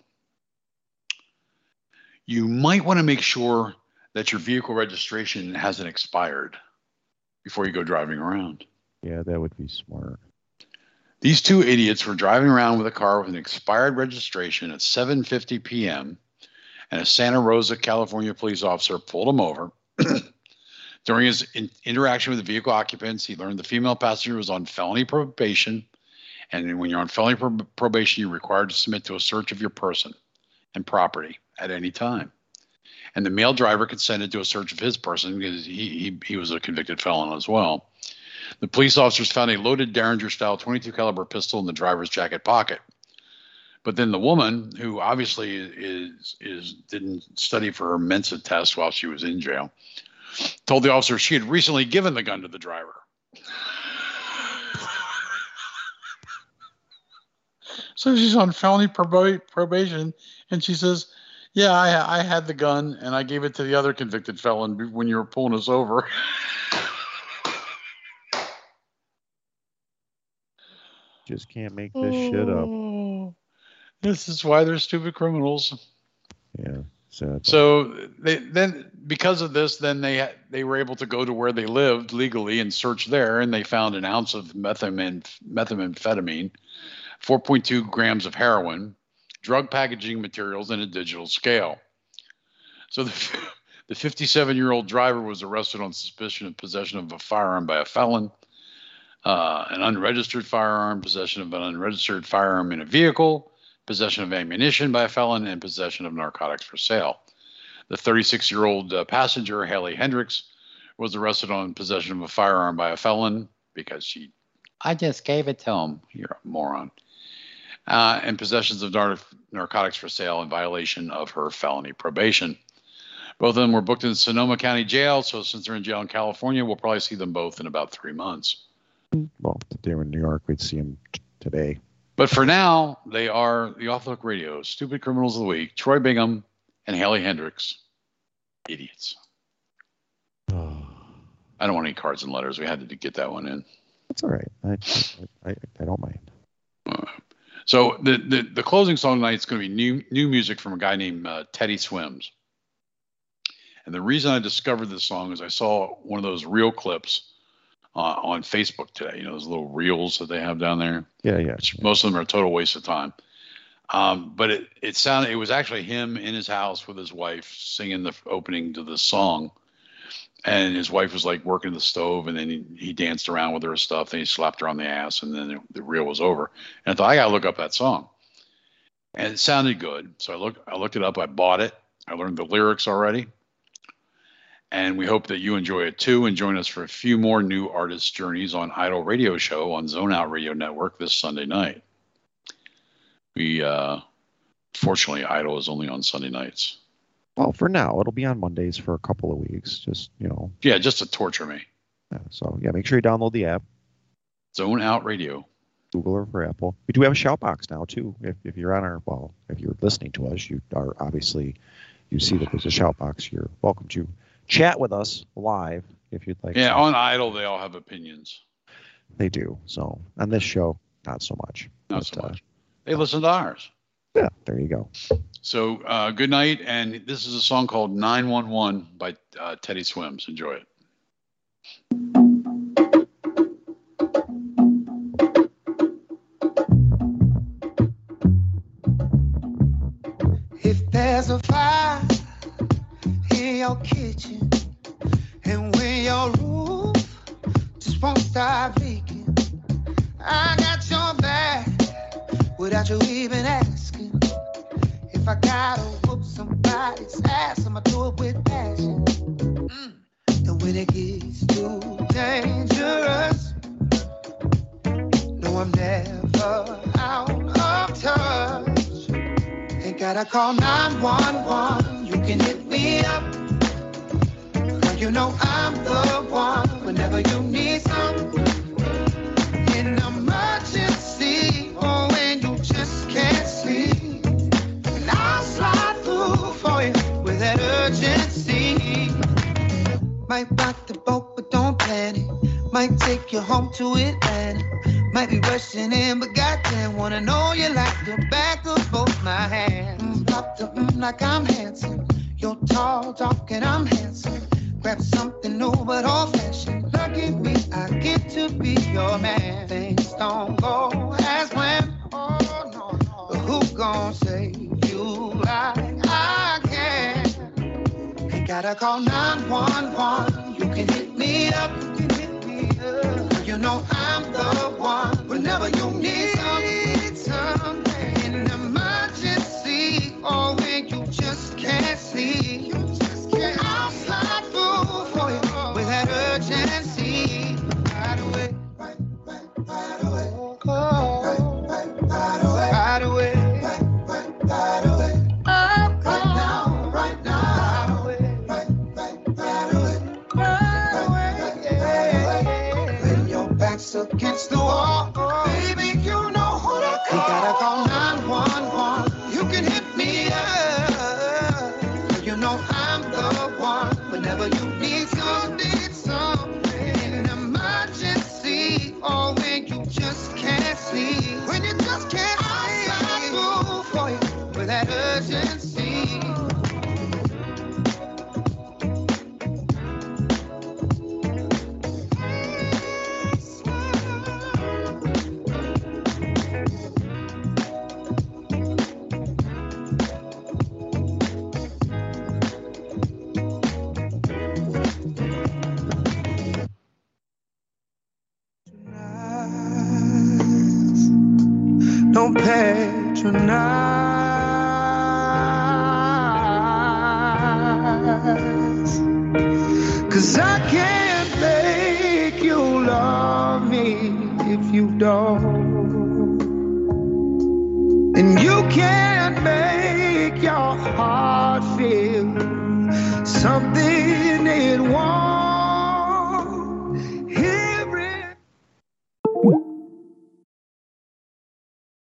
you might want to make sure that your vehicle registration hasn't expired before you go driving around. Yeah, that would be smart. These two idiots were driving around with a car with an expired registration at 7:50 p.m. and a Santa Rosa, California police officer pulled them over. During his interaction with the vehicle occupants, he learned the female passenger was on felony probation. And when you're on felony probation, you're required to submit to a search of your person. and property at any time. And the male driver consented to a search of his person because he was a convicted felon as well. The police officers found a loaded Derringer-style .22 caliber pistol in the driver's jacket pocket. But then the woman, who obviously didn't study for her Mensa test while she was in jail, told the officer she had recently given the gun to the driver. So she's on felony probation, and she says, yeah, I had the gun, and I gave it to the other convicted felon when you were pulling us over. Just can't make this shit up. This is why they're stupid criminals. Yeah. So then, because of this, then they were able to go to where they lived legally and search there, and they found an ounce of methamphetamine, 4.2 grams of heroin, drug packaging materials, and a digital scale. So the 57-year-old driver was arrested on suspicion of possession of a firearm by a felon, an unregistered firearm, possession of an unregistered firearm in a vehicle, possession of ammunition by a felon, and possession of narcotics for sale. The 36-year-old passenger, Haley Hendricks, was arrested on possession of a firearm by a felon because I just gave it to him. You're a moron. And possessions of narcotics for sale in violation of her felony probation. Both of them were booked in Sonoma County Jail, so since they're in jail in California, we'll probably see them both in about 3 months. Well, if they were in New York, we'd see them today. But for now, they are the Off the Hook Radio Stupid Criminals of the Week, Troy Bingham and Haley Hendricks. Idiots. I don't want any cards and letters. We had to get that one in. That's all right. I don't mind. So the closing song tonight is going to be new music from a guy named Teddy Swims. And the reason I discovered this song is I saw one of those reel clips on Facebook today. You know, those little reels that they have down there. Yeah. Most of them are a total waste of time. But it was actually him in his house with his wife singing the opening to the song. And his wife was like working the stove, and then he danced around with her stuff. Then he slapped her on the ass, and then the reel was over. And I thought, I got to look up that song. And it sounded good. So I looked it up. I bought it. I learned the lyrics already. And we hope that you enjoy it too, and join us for a few more new artist journeys on Idol Radio Show on Zone Out Radio Network this Sunday night. Fortunately, Idol is only on Sunday nights. Well, for now, it'll be on Mondays for a couple of weeks. Just, Yeah, just to torture me. Yeah, make sure you download the app. Zone Out Radio. Google or for Apple. We do have a shout box now, too. If you're if you're listening to us, you are obviously, you see that there's a shout box. You're welcome to chat with us live if you'd like. Yeah, on Idol, they all have opinions. They do. So on this show, not so much. Not so much. They listen to ours. Yeah, there you go. So good night, and this is a song called 911 by Teddy Swims. Enjoy it. If there's a fire in your kitchen, and when your roof just won't stop leaking, I got your back without you even asking. If I gotta whoop somebody's ass, I'ma do it with passion. And when it gets too dangerous, no, I'm never out of touch. Ain't gotta call 911, you can hit me up. You know I'm the one whenever you need something. In emergency, or when you just can't sleep, and I'll slide through for you with that urgency. Might rock the boat, but don't panic. Might take you home to Atlanta. Might be rushing in, but goddamn, wanna know you like the back of both my hands. Pop the like I'm handsome. You're tall, dark, and I'm handsome. Grab something new but old-fashioned. Lucky me, I get to be your man. Things don't go as planned. Oh, no. But who gon' save you like I can? Ain't gotta call 911. You can hit me up. You know I'm the one. Whenever you need something. In an emergency, always. you need something in an emergency, or when you just can't sleep. When you just can't sleep, I'll move for you with that urgency. Don't patronize, 'cause I can't make you love me if you don't, and you can't make your heart feel something it won't.